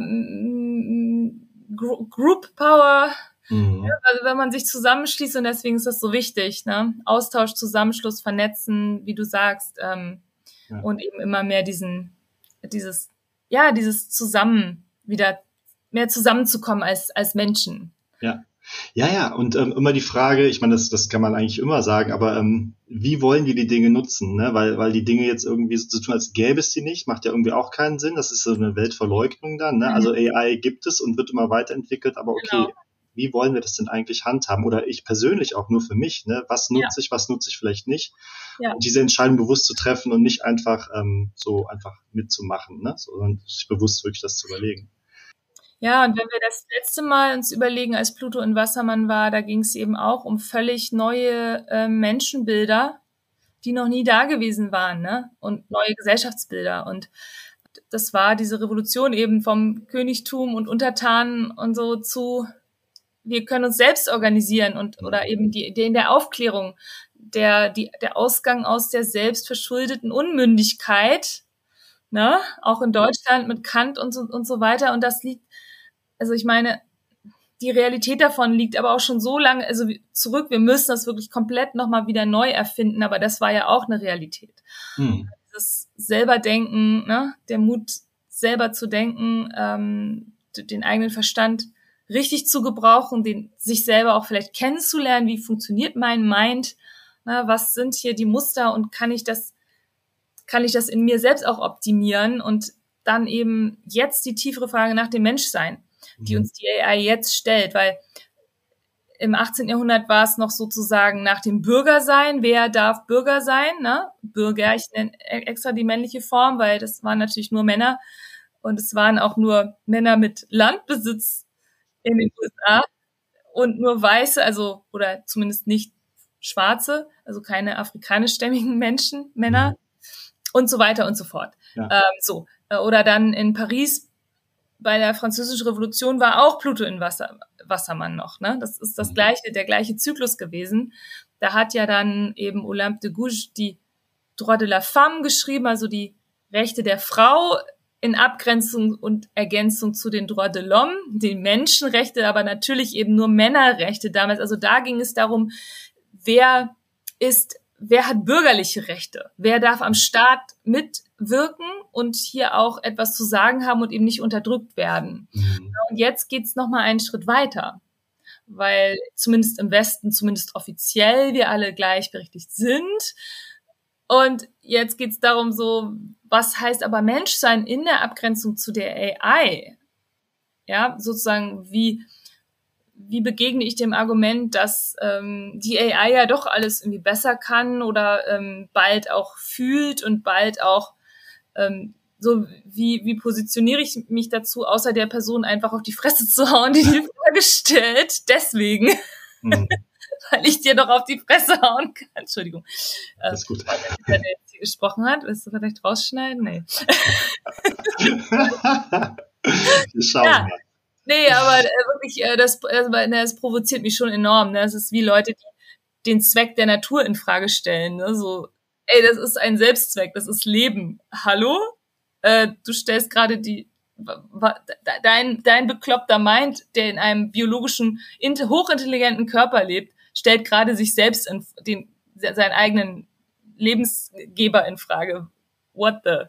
Group Power, ja, also wenn man sich zusammenschließt und deswegen ist das so wichtig, ne? Austausch, Zusammenschluss, Vernetzen, wie du sagst, und eben immer mehr dieses Zusammen, wieder mehr zusammenzukommen als Menschen. Ja, und immer die Frage, ich meine, das kann man eigentlich immer sagen, aber wie wollen die Dinge nutzen, ne? Weil die Dinge jetzt irgendwie so tun, als gäbe es sie nicht, macht ja irgendwie auch keinen Sinn. Das ist so eine Weltverleugnung dann, ne? Also AI gibt es und wird immer weiterentwickelt, aber okay, wie wollen wir das denn eigentlich handhaben? Oder ich persönlich auch nur für mich, ne? Was nutze ich vielleicht nicht? Ja. Und diese Entscheidung bewusst zu treffen und nicht einfach so einfach mitzumachen, ne? Sondern sich bewusst wirklich das zu überlegen. Ja, und wenn wir das letzte Mal uns überlegen, als Pluto in Wassermann war, da ging es eben auch um völlig neue Menschenbilder, die noch nie da gewesen waren, ne? Und neue Gesellschaftsbilder. Und das war diese Revolution eben vom Königtum und Untertanen und so zu, wir können uns selbst organisieren oder eben die Idee in der Aufklärung, der Ausgang aus der selbstverschuldeten Unmündigkeit, ne? Auch in Deutschland mit Kant und so weiter. Und das liegt, also ich meine, die Realität davon liegt aber auch schon so lange zurück. Wir müssen das wirklich komplett nochmal wieder neu erfinden, aber das war ja auch eine Realität. Das selber denken, ne? Der Mut, selber zu denken, den eigenen Verstand richtig zu gebrauchen, sich selber auch vielleicht kennenzulernen, wie funktioniert mein Mind, ne? Was sind hier die Muster und kann ich das in mir selbst auch optimieren und dann eben jetzt die tiefere Frage nach dem Menschsein, die uns die AI jetzt stellt, weil im 18. Jahrhundert war es noch sozusagen nach dem Bürgersein, wer darf Bürger sein, ne? Bürger, ich nenne extra die männliche Form, weil das waren natürlich nur Männer und es waren auch nur Männer mit Landbesitz in den USA und nur Weiße, also oder zumindest nicht Schwarze, also keine afrikanischstämmigen Männer und so weiter und so fort. Ja. Oder dann in Paris bei der Französischen Revolution war auch Pluto in Wassermann noch, ne? Das ist der gleiche Zyklus gewesen. Da hat ja dann eben Olympe de Gouges die Droit de la Femme geschrieben, also die Rechte der Frau in Abgrenzung und Ergänzung zu den Droit de l'Homme, die Menschenrechte, aber natürlich eben nur Männerrechte damals. Also da ging es darum, wer hat bürgerliche Rechte? Wer darf am Staat mitwirken und hier auch etwas zu sagen haben und eben nicht unterdrückt werden? Und jetzt geht's noch mal einen Schritt weiter, weil zumindest im Westen, zumindest offiziell, wir alle gleichberechtigt sind. Und jetzt geht's darum so, was heißt aber Menschsein in der Abgrenzung zu der AI? Ja, sozusagen, wie begegne ich dem Argument, dass die AI ja doch alles irgendwie besser kann oder bald auch fühlt und bald auch so wie positioniere ich mich dazu, außer der Person einfach auf die Fresse zu hauen, die Frage stellt. Deswegen, weil ich dir doch auf die Fresse hauen kann. Entschuldigung. Das ist gut. Der jetzt hier gesprochen hat, willst du vielleicht rausschneiden? Nee. Wir schauen Ja. mal. Nee, aber wirklich, das provoziert mich schon enorm. Ne? Es ist wie Leute, die den Zweck der Natur in Frage stellen. Ne? So, ey, das ist ein Selbstzweck, das ist Leben. Hallo? Du stellst gerade dein bekloppter Mind, der in einem biologischen, hochintelligenten Körper lebt, stellt gerade sich selbst seinen eigenen Lebensgeber in Frage. What the?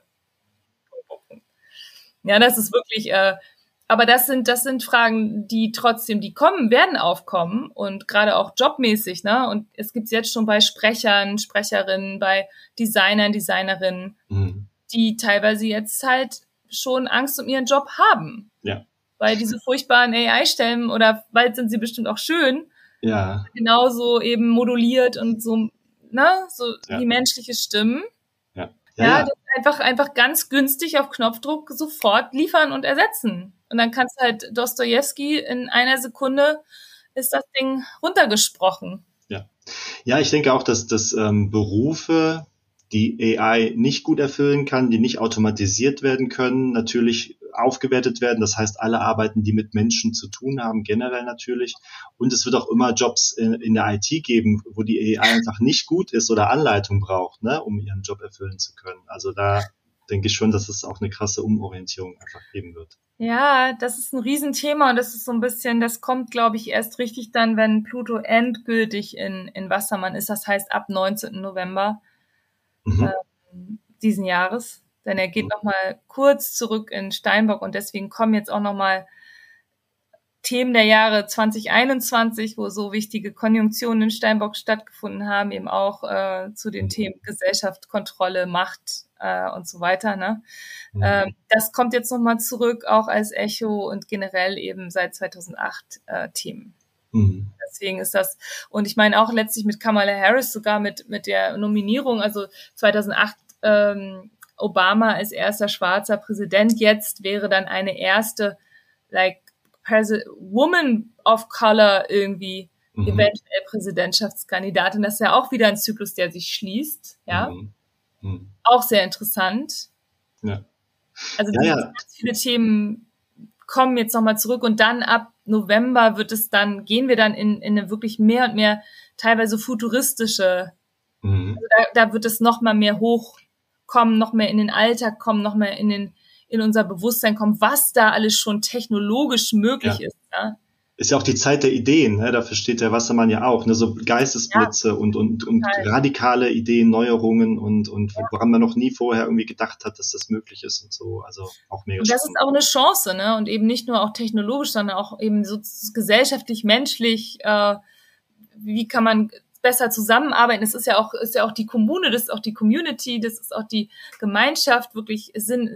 Ja, das ist wirklich, aber das sind Fragen, die trotzdem, die werden aufkommen und gerade auch jobmäßig, ne? Und es gibt's jetzt schon bei Sprechern, Sprecherinnen, bei Designern, Designerinnen, die teilweise jetzt halt schon Angst um ihren Job haben. Ja. Weil diese furchtbaren AI-Stellen, oder bald sind sie bestimmt auch schön, ja. genauso eben moduliert und so, ne? So wie menschliche Stimmen. Ja, das einfach ganz günstig auf Knopfdruck sofort liefern und ersetzen. Und dann kannst du halt Dostojewski in einer Sekunde ist das Ding runtergesprochen. Ja, ich denke auch, dass Berufe, die AI nicht gut erfüllen kann, die nicht automatisiert werden können, natürlich aufgewertet werden. Das heißt, alle Arbeiten, die mit Menschen zu tun haben, generell natürlich. Und es wird auch immer Jobs in der IT geben, wo die AI einfach nicht gut ist oder Anleitung braucht, ne, um ihren Job erfüllen zu können. Also da denke ich schon, dass es auch eine krasse Umorientierung einfach geben wird. Ja, das ist ein Riesenthema und das ist so ein bisschen, das kommt, glaube ich, erst richtig dann, wenn Pluto endgültig in Wassermann ist. Das heißt ab 19. November diesen Jahres. Denn er geht nochmal kurz zurück in Steinbock und deswegen kommen jetzt auch nochmal Themen der Jahre 2021, wo so wichtige Konjunktionen in Steinbock stattgefunden haben, eben auch zu den Themen Gesellschaft, Kontrolle, Macht und so weiter. Ne? Das kommt jetzt nochmal zurück, auch als Echo und generell eben seit 2008 Themen. Deswegen ist das, und ich meine auch letztlich mit Kamala Harris sogar mit der Nominierung, also 2008 Obama als erster schwarzer Präsident, jetzt wäre dann eine erste Woman of Color irgendwie eventuell Präsidentschaftskandidatin. Das ist ja auch wieder ein Zyklus, der sich schließt. Ja, auch sehr interessant. Ja. Also ganz viele Themen kommen jetzt nochmal zurück und dann ab November gehen wir dann in eine wirklich mehr und mehr teilweise futuristische, also da wird es noch mal mehr hochkommen, noch mehr in den Alltag kommen, noch mehr in unser Bewusstsein kommen, was da alles schon technologisch möglich ist. Ja? Ist ja auch die Zeit der Ideen, ne? Dafür steht der Wassermann ja auch, ne? So Geistesblitze und radikale Ideen, Neuerungen und woran man noch nie vorher irgendwie gedacht hat, dass das möglich ist und so. Also auch mega spannend. Und das ist auch eine Chance, ne? Und eben nicht nur auch technologisch, sondern auch eben so gesellschaftlich, menschlich. Wie kann man besser zusammenarbeiten? Es ist ja auch die Kommune, das ist auch die Community, das ist auch die Gemeinschaft, wirklich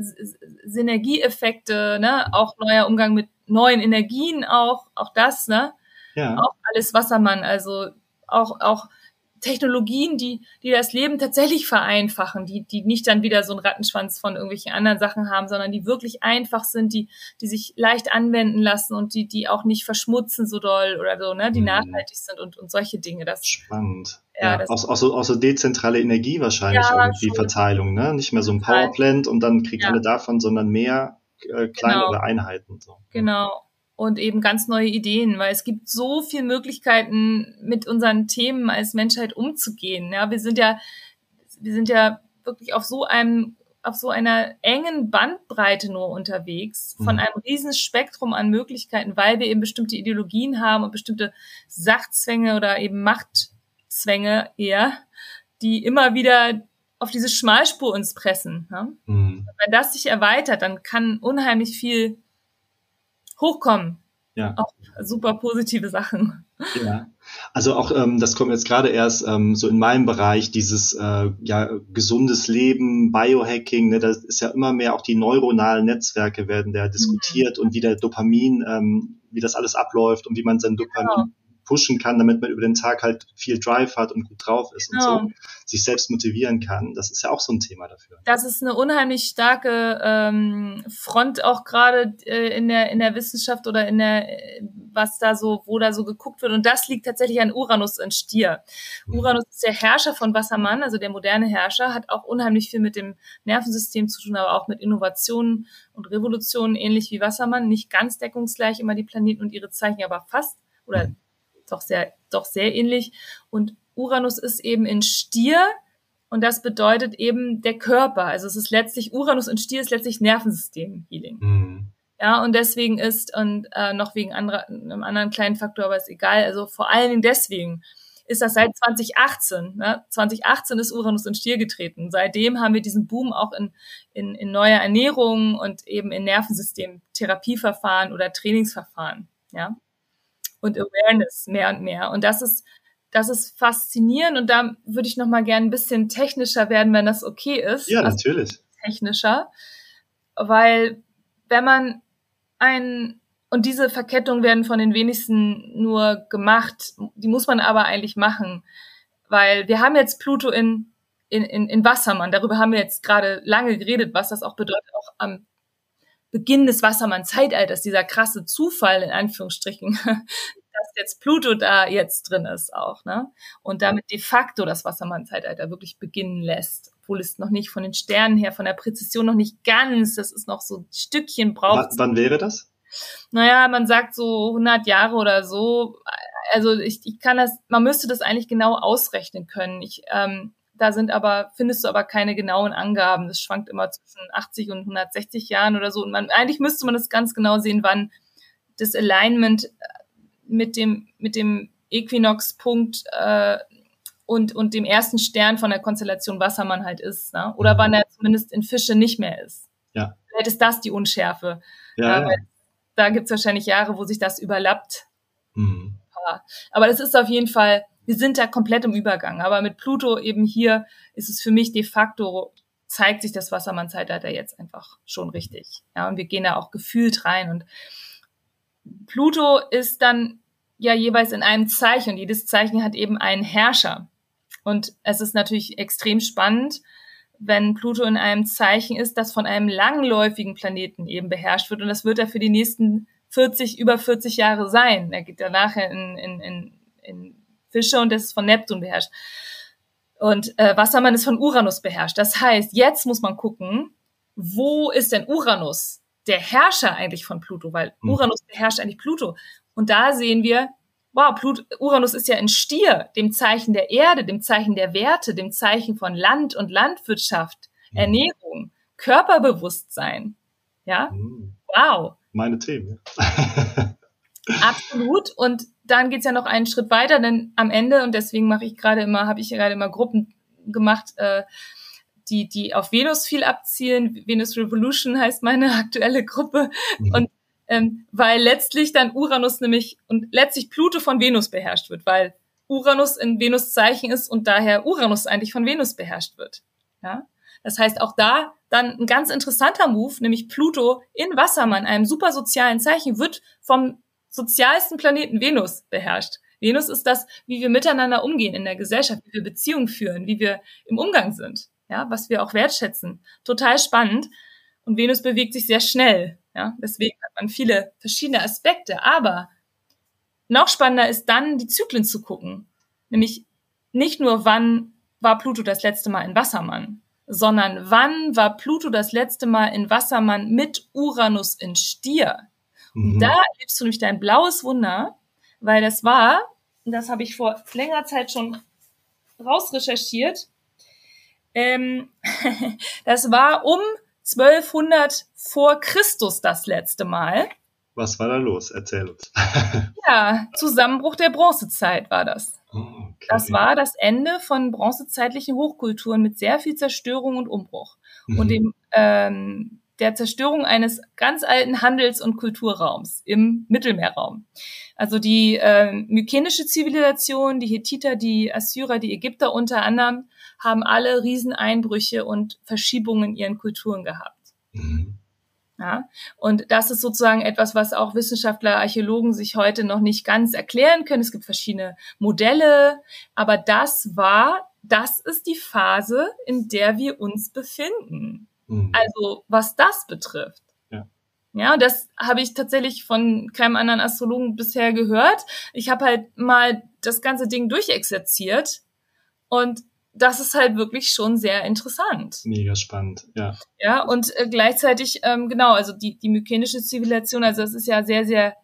Synergieeffekte, ne? Auch neuer Umgang mit neuen Energien, auch das, ne? Ja. Auch alles Wassermann, also auch Technologien, die das Leben tatsächlich vereinfachen, die nicht dann wieder so einen Rattenschwanz von irgendwelchen anderen Sachen haben, sondern die wirklich einfach sind, die sich leicht anwenden lassen und die auch nicht verschmutzen so doll oder so, ne, die nachhaltig sind und solche Dinge. Das spannend. Ja, auch so dezentrale Energie wahrscheinlich irgendwie schon. Verteilung, ne? Nicht mehr so ein Powerplant und dann kriegt alle davon, sondern mehr kleinere Einheiten. So. Genau. Und eben ganz neue Ideen, weil es gibt so viele Möglichkeiten, mit unseren Themen als Menschheit umzugehen. Ja, wir sind ja wirklich auf so einer engen Bandbreite nur unterwegs, von einem riesen Spektrum an Möglichkeiten, weil wir eben bestimmte Ideologien haben und bestimmte Sachzwänge oder eben Machtzwänge eher, die immer wieder auf diese Schmalspur uns pressen. Ja? Wenn das sich erweitert, dann kann unheimlich viel hochkommen. Ja. Auch super positive Sachen. Ja. Also auch, das kommt jetzt gerade erst so in meinem Bereich, dieses gesundes Leben, Biohacking, ne, da ist ja immer mehr auch die neuronalen Netzwerke werden da diskutiert und wie der Dopamin, wie das alles abläuft und wie man sein Dopamin pushen kann, damit man über den Tag halt viel Drive hat und gut drauf ist und so, sich selbst motivieren kann. Das ist ja auch so ein Thema dafür. Das ist eine unheimlich starke Front auch gerade in der Wissenschaft oder wo da so geguckt wird. Und das liegt tatsächlich an Uranus in Stier. Uranus ist der Herrscher von Wassermann, also der moderne Herrscher, hat auch unheimlich viel mit dem Nervensystem zu tun, aber auch mit Innovationen und Revolutionen, ähnlich wie Wassermann. Nicht ganz deckungsgleich immer die Planeten und ihre Zeichen, aber fast oder doch sehr ähnlich. Und Uranus ist eben in Stier. Und das bedeutet eben der Körper. Also es ist letztlich, Uranus in Stier ist letztlich Nervensystem-Healing. Mhm. Ja, und deswegen noch wegen einem anderen kleinen Faktor, aber ist egal, also vor allen Dingen deswegen ist das seit 2018. Ne? 2018 ist Uranus in Stier getreten. Seitdem haben wir diesen Boom auch in neuer Ernährung und eben in Nervensystem-Therapieverfahren oder Trainingsverfahren. Ja, und Awareness mehr und mehr. Und das ist faszinierend und da würde ich noch mal gerne ein bisschen technischer werden, wenn das okay ist. Ja, natürlich. Also technischer, weil wenn man und diese Verkettungen werden von den wenigsten nur gemacht, die muss man aber eigentlich machen, weil wir haben jetzt Pluto in Wassermann, darüber haben wir jetzt gerade lange geredet, was das auch bedeutet, auch am Beginn des Wassermann-Zeitalters, dieser krasse Zufall in Anführungsstrichen, dass jetzt Pluto da jetzt drin ist auch, ne? Und damit de facto das Wassermann-Zeitalter wirklich beginnen lässt, obwohl es noch nicht von den Sternen her, von der Präzision noch nicht ganz, das ist noch so ein Stückchen braucht. Wann wäre das? Naja, man sagt so 100 Jahre oder so. Also ich kann man müsste das eigentlich genau ausrechnen können. Findest du aber keine genauen Angaben. Das schwankt immer zwischen 80 und 160 Jahren oder so. Und eigentlich müsste man das ganz genau sehen, wann das Alignment mit dem Äquinox-Punkt und dem ersten Stern von der Konstellation Wassermann halt ist, ne? Oder wann er zumindest in Fische nicht mehr ist. Ja. Vielleicht ist das die Unschärfe. Ja. Da gibt's wahrscheinlich Jahre, wo sich das überlappt. Mhm. Aber das ist auf jeden Fall, wir sind da komplett im Übergang. Aber mit Pluto eben hier ist es für mich de facto, zeigt sich das Wassermann-Zeitalter jetzt einfach schon richtig. Ja, und wir gehen da auch gefühlt rein. Und Pluto ist dann ja jeweils in einem Zeichen und jedes Zeichen hat eben einen Herrscher. Und es ist natürlich extrem spannend, wenn Pluto in einem Zeichen ist, das von einem langläufigen Planeten eben beherrscht wird. Und das wird er für die nächsten über 40 Jahre sein. Er geht danach in Fische und das ist von Neptun beherrscht. Und Wassermann ist von Uranus beherrscht. Das heißt, jetzt muss man gucken, wo ist denn Uranus, der Herrscher eigentlich von Pluto? Weil Uranus beherrscht eigentlich Pluto. Und da sehen wir, wow, Uranus ist ja in Stier, dem Zeichen der Erde, dem Zeichen der Werte, dem Zeichen von Land und Landwirtschaft, Ernährung, Körperbewusstsein. Ja? Wow. Meine Themen. Absolut. Und dann geht's ja noch einen Schritt weiter, denn am Ende, und deswegen habe ich gerade immer Gruppen gemacht, die auf Venus viel abzielen. Venus Revolution heißt meine aktuelle Gruppe. Und weil letztlich dann Uranus letztlich Pluto von Venus beherrscht wird, weil Uranus in Venus Zeichen ist und daher Uranus eigentlich von Venus beherrscht wird. Ja? Das heißt, auch da dann ein ganz interessanter Move, nämlich Pluto in Wassermann, einem super sozialen Zeichen, wird vom sozialsten Planeten Venus beherrscht. Venus ist das, wie wir miteinander umgehen in der Gesellschaft, wie wir Beziehungen führen, wie wir im Umgang sind, ja, was wir auch wertschätzen. Total spannend. Und Venus bewegt sich sehr schnell, ja. Deswegen hat man viele verschiedene Aspekte. Aber noch spannender ist dann, die Zyklen zu gucken. Nämlich nicht nur, wann war Pluto das letzte Mal in Wassermann, sondern wann war Pluto das letzte Mal in Wassermann mit Uranus in Stier. Und da erlebst du nämlich dein blaues Wunder, weil das habe ich vor längerer Zeit schon rausrecherchiert, das war um 1200 vor Christus das letzte Mal. Was war da los? Erzähl uns. Ja, Zusammenbruch der Bronzezeit war das. Okay. Das war das Ende von bronzezeitlichen Hochkulturen mit sehr viel Zerstörung und Umbruch. Und der Zerstörung eines ganz alten Handels- und Kulturraums im Mittelmeerraum. Also die mykenische Zivilisation, die Hethiter, die Assyrer, die Ägypter unter anderem, haben alle Rieseneinbrüche und Verschiebungen in ihren Kulturen gehabt. Ja, und das ist sozusagen etwas, was auch Wissenschaftler, Archäologen sich heute noch nicht ganz erklären können. Es gibt verschiedene Modelle, aber das ist die Phase, in der wir uns befinden. Also was das betrifft. Ja. Ja, und das habe ich tatsächlich von keinem anderen Astrologen bisher gehört. Ich habe halt mal das ganze Ding durchexerziert und das ist halt wirklich schon sehr interessant. Mega spannend, ja. Ja, und gleichzeitig, genau, also die mykenische Zivilisation, also das ist ja sehr,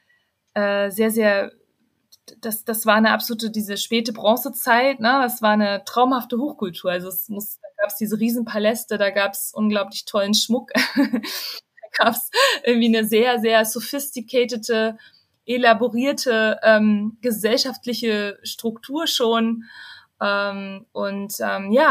das war eine absolute, diese späte Bronzezeit, ne, das war eine traumhafte Hochkultur. Also da gab es diese Riesenpaläste, da gab es unglaublich tollen Schmuck. Da gab es irgendwie eine sehr sophisticated, elaborierte gesellschaftliche Struktur schon. Und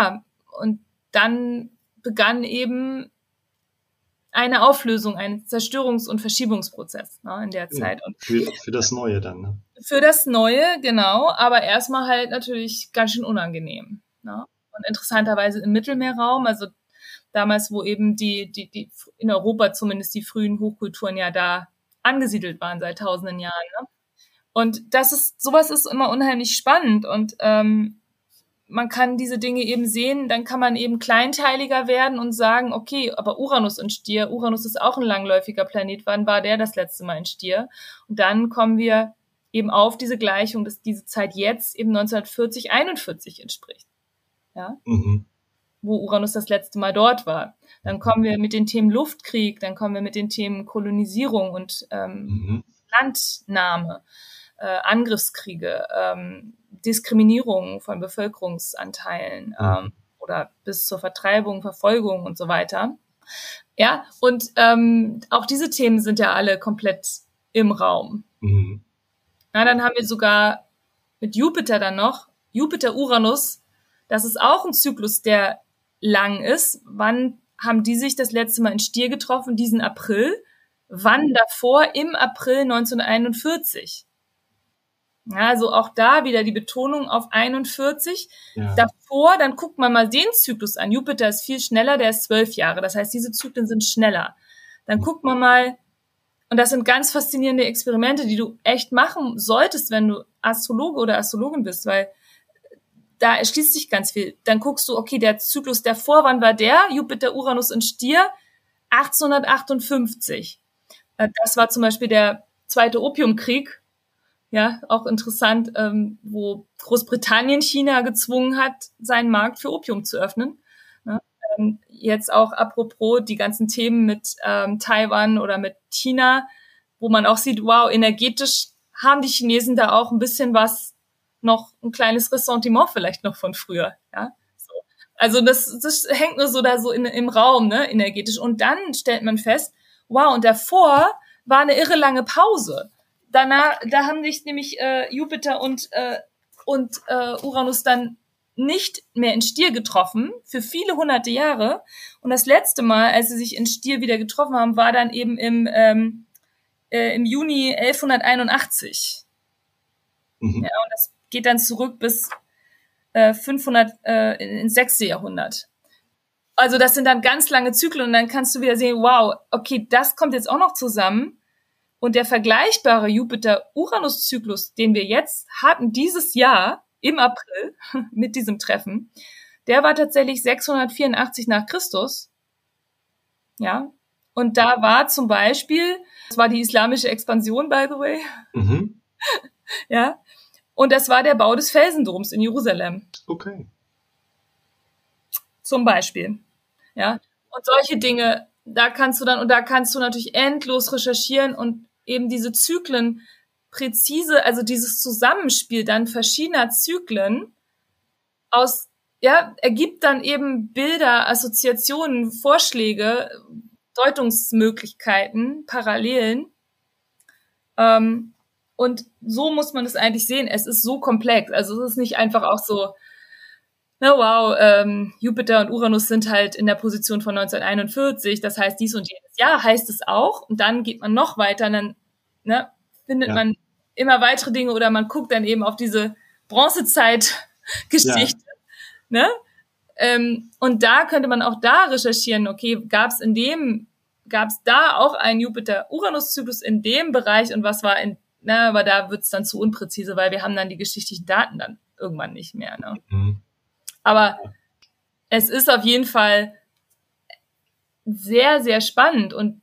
dann begann eben eine Auflösung, ein Zerstörungs- und Verschiebungsprozess, ne, in der Zeit. Und für das Neue dann, ne? für das Neue, genau, aber erstmal halt natürlich ganz schön unangenehm. Ne? Und interessanterweise im Mittelmeerraum, also damals, wo eben die in Europa zumindest die frühen Hochkulturen ja da angesiedelt waren seit tausenden Jahren. Ne? Und sowas ist immer unheimlich spannend und man kann diese Dinge eben sehen, dann kann man eben kleinteiliger werden und sagen, okay, aber Uranus in Stier, Uranus ist auch ein langläufiger Planet, wann war der das letzte Mal in Stier? Und dann kommen wir eben auf diese Gleichung, dass diese Zeit jetzt eben 1940, 41 entspricht. Ja? Wo Uranus das letzte Mal dort war. Dann kommen wir mit den Themen Luftkrieg, dann kommen wir mit den Themen Kolonisierung und Landnahme, Angriffskriege, Diskriminierung von Bevölkerungsanteilen oder bis zur Vertreibung, Verfolgung und so weiter. Ja, und auch diese Themen sind ja alle komplett im Raum. Na, dann haben wir sogar mit Jupiter dann noch, Jupiter-Uranus, das ist auch ein Zyklus, der lang ist. Wann haben die sich das letzte Mal in Stier getroffen? Diesen April. Wann davor? Im April 1941. Ja, also auch da wieder die Betonung auf 41. Ja. Davor, dann guckt man mal den Zyklus an. Jupiter ist viel schneller, der ist 12 Jahre. Das heißt, diese Zyklen sind schneller. Dann guckt man mal, und das sind ganz faszinierende Experimente, die du echt machen solltest, wenn du Astrologe oder Astrologin bist, weil da erschließt sich ganz viel. Dann guckst du, okay, der Zyklus davor, wann war der? Jupiter, Uranus in Stier, 1858. Das war zum Beispiel der Zweite Opiumkrieg. Ja, auch interessant, wo Großbritannien China gezwungen hat, seinen Markt für Opium zu öffnen. Ja, jetzt auch apropos die ganzen Themen mit Taiwan oder mit China, wo man auch sieht, wow, energetisch haben die Chinesen da auch ein bisschen was, noch ein kleines Ressentiment vielleicht noch von früher. Ja, so. Also das hängt nur so da so im Raum, ne, energetisch. Und dann stellt man fest, wow, und davor war eine irre lange Pause. Danach, da haben sich nämlich Jupiter und Uranus dann nicht mehr in Stier getroffen für viele hunderte Jahre. Und das letzte Mal, als sie sich in Stier wieder getroffen haben, war dann eben im Juni 1181. Ja, und das geht dann zurück bis 500 ins 6. Jahrhundert. Also das sind dann ganz lange Zyklen und dann kannst du wieder sehen, wow, okay, das kommt jetzt auch noch zusammen. Und der vergleichbare Jupiter-Uranus-Zyklus, den wir jetzt hatten dieses Jahr im April mit diesem Treffen, der war tatsächlich 684 nach Christus. Ja. Und da war zum Beispiel, das war die islamische Expansion, by the way. Ja. Und das war der Bau des Felsendoms in Jerusalem. Okay. Zum Beispiel. Ja. Und solche Dinge, da kannst du natürlich endlos recherchieren und eben diese Zyklen präzise, also dieses Zusammenspiel dann verschiedener Zyklen ergibt dann eben Bilder, Assoziationen, Vorschläge, Deutungsmöglichkeiten, Parallelen. Und so muss man es eigentlich sehen. Es ist so komplex. Also es ist nicht einfach auch so, na wow, Jupiter und Uranus sind halt in der Position von 1941, das heißt dies und jenes. Ja, heißt es auch. Und dann geht man noch weiter und dann findet man immer weitere Dinge oder man guckt dann eben auf diese Bronzezeit-Geschichte. Ja. Ne? Und da könnte man auch da recherchieren, okay, gab es da auch einen Jupiter-Uranus-Zyklus in dem Bereich und was war aber da wird es dann zu unpräzise, weil wir haben dann die geschichtlichen Daten dann irgendwann nicht mehr. Ne? Aber es ist auf jeden Fall sehr, sehr spannend und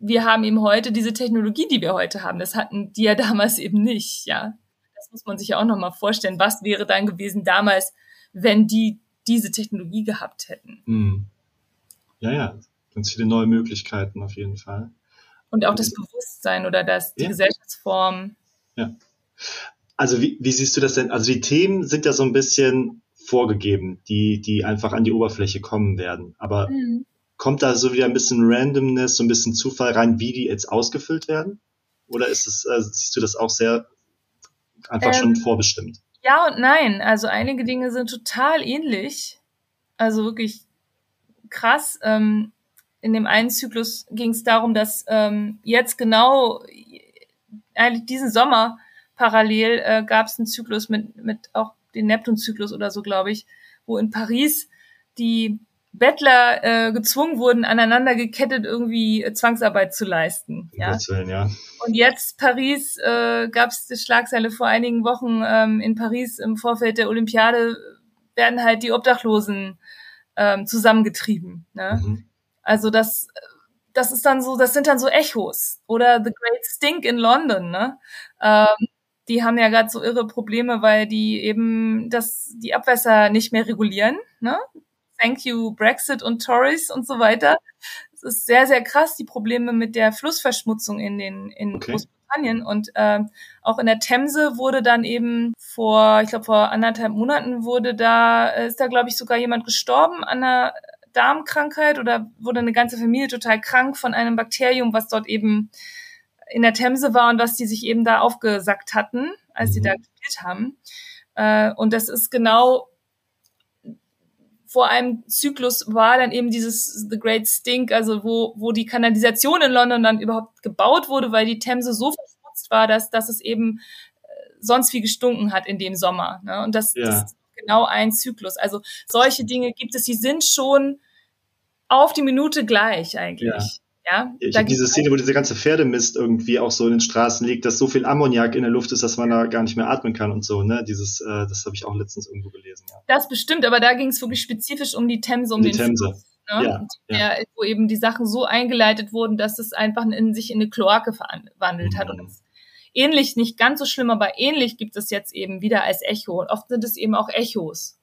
wir haben eben heute diese Technologie, die wir heute haben. Das hatten die ja damals eben nicht, ja. Das muss man sich ja auch nochmal vorstellen. Was wäre dann gewesen damals, wenn die diese Technologie gehabt hätten? Mhm. Ja, ganz viele neue Möglichkeiten auf jeden Fall. Und auch das Bewusstsein oder die Gesellschaftsform. Ja. Also wie siehst du das denn? Also die Themen sind ja so ein bisschen vorgegeben, die einfach an die Oberfläche kommen werden. Aber kommt da so wieder ein bisschen Randomness, so ein bisschen Zufall rein, wie die jetzt ausgefüllt werden? Oder siehst du das auch sehr einfach schon vorbestimmt? Ja und nein. Also einige Dinge sind total ähnlich. Also wirklich krass. In dem einen Zyklus ging es darum, dass jetzt genau eigentlich diesen Sommer parallel gab es einen Zyklus mit auch den Neptun-Zyklus oder so, glaube ich, wo in Paris die Bettler gezwungen wurden, aneinander gekettet irgendwie Zwangsarbeit zu leisten. Ja? Willen, ja. Und jetzt Paris gab es die Schlagzeile vor einigen Wochen in Paris im Vorfeld der Olympiade werden halt die Obdachlosen zusammengetrieben. Ne? Mhm. Also das ist dann so, das sind dann so Echos. Oder The Great Stink in London, ne? Die haben ja gerade so irre Probleme, weil die eben die Abwässer nicht mehr regulieren, ne? Thank you Brexit und Tories und so weiter. Es ist sehr, sehr krass, die Probleme mit der Flussverschmutzung in Großbritannien. Und auch in der Themse wurde dann eben vor 1,5 Monaten ist da, glaube ich, sogar jemand gestorben an einer Darmkrankheit oder wurde eine ganze Familie total krank von einem Bakterium, was dort eben in der Themse war und was die sich eben da aufgesackt hatten, als die da gespielt haben. Und das ist genau vor einem Zyklus war dann eben dieses The Great Stink, also wo die Kanalisation in London dann überhaupt gebaut wurde, weil die Themse so verschmutzt war, dass es eben sonst wie gestunken hat in dem Sommer. Ne? Und das ist genau ein Zyklus. Also solche Dinge gibt es, die sind schon auf die Minute gleich eigentlich. Ja? Ich habe diese Szene, wo dieser ganze Pferdemist irgendwie auch so in den Straßen liegt, dass so viel Ammoniak in der Luft ist, dass man da gar nicht mehr atmen kann und so. Ne? Das habe ich auch letztens irgendwo gelesen. Ja. Das bestimmt, aber da ging es wirklich spezifisch um die Themse, um den Themse. Fluss. Ne? Wo eben die Sachen so eingeleitet wurden, dass es einfach sich in eine Kloake verwandelt hat. Und das ähnlich, nicht ganz so schlimm, aber ähnlich gibt es jetzt eben wieder als Echo. Und oft sind es eben auch Echos.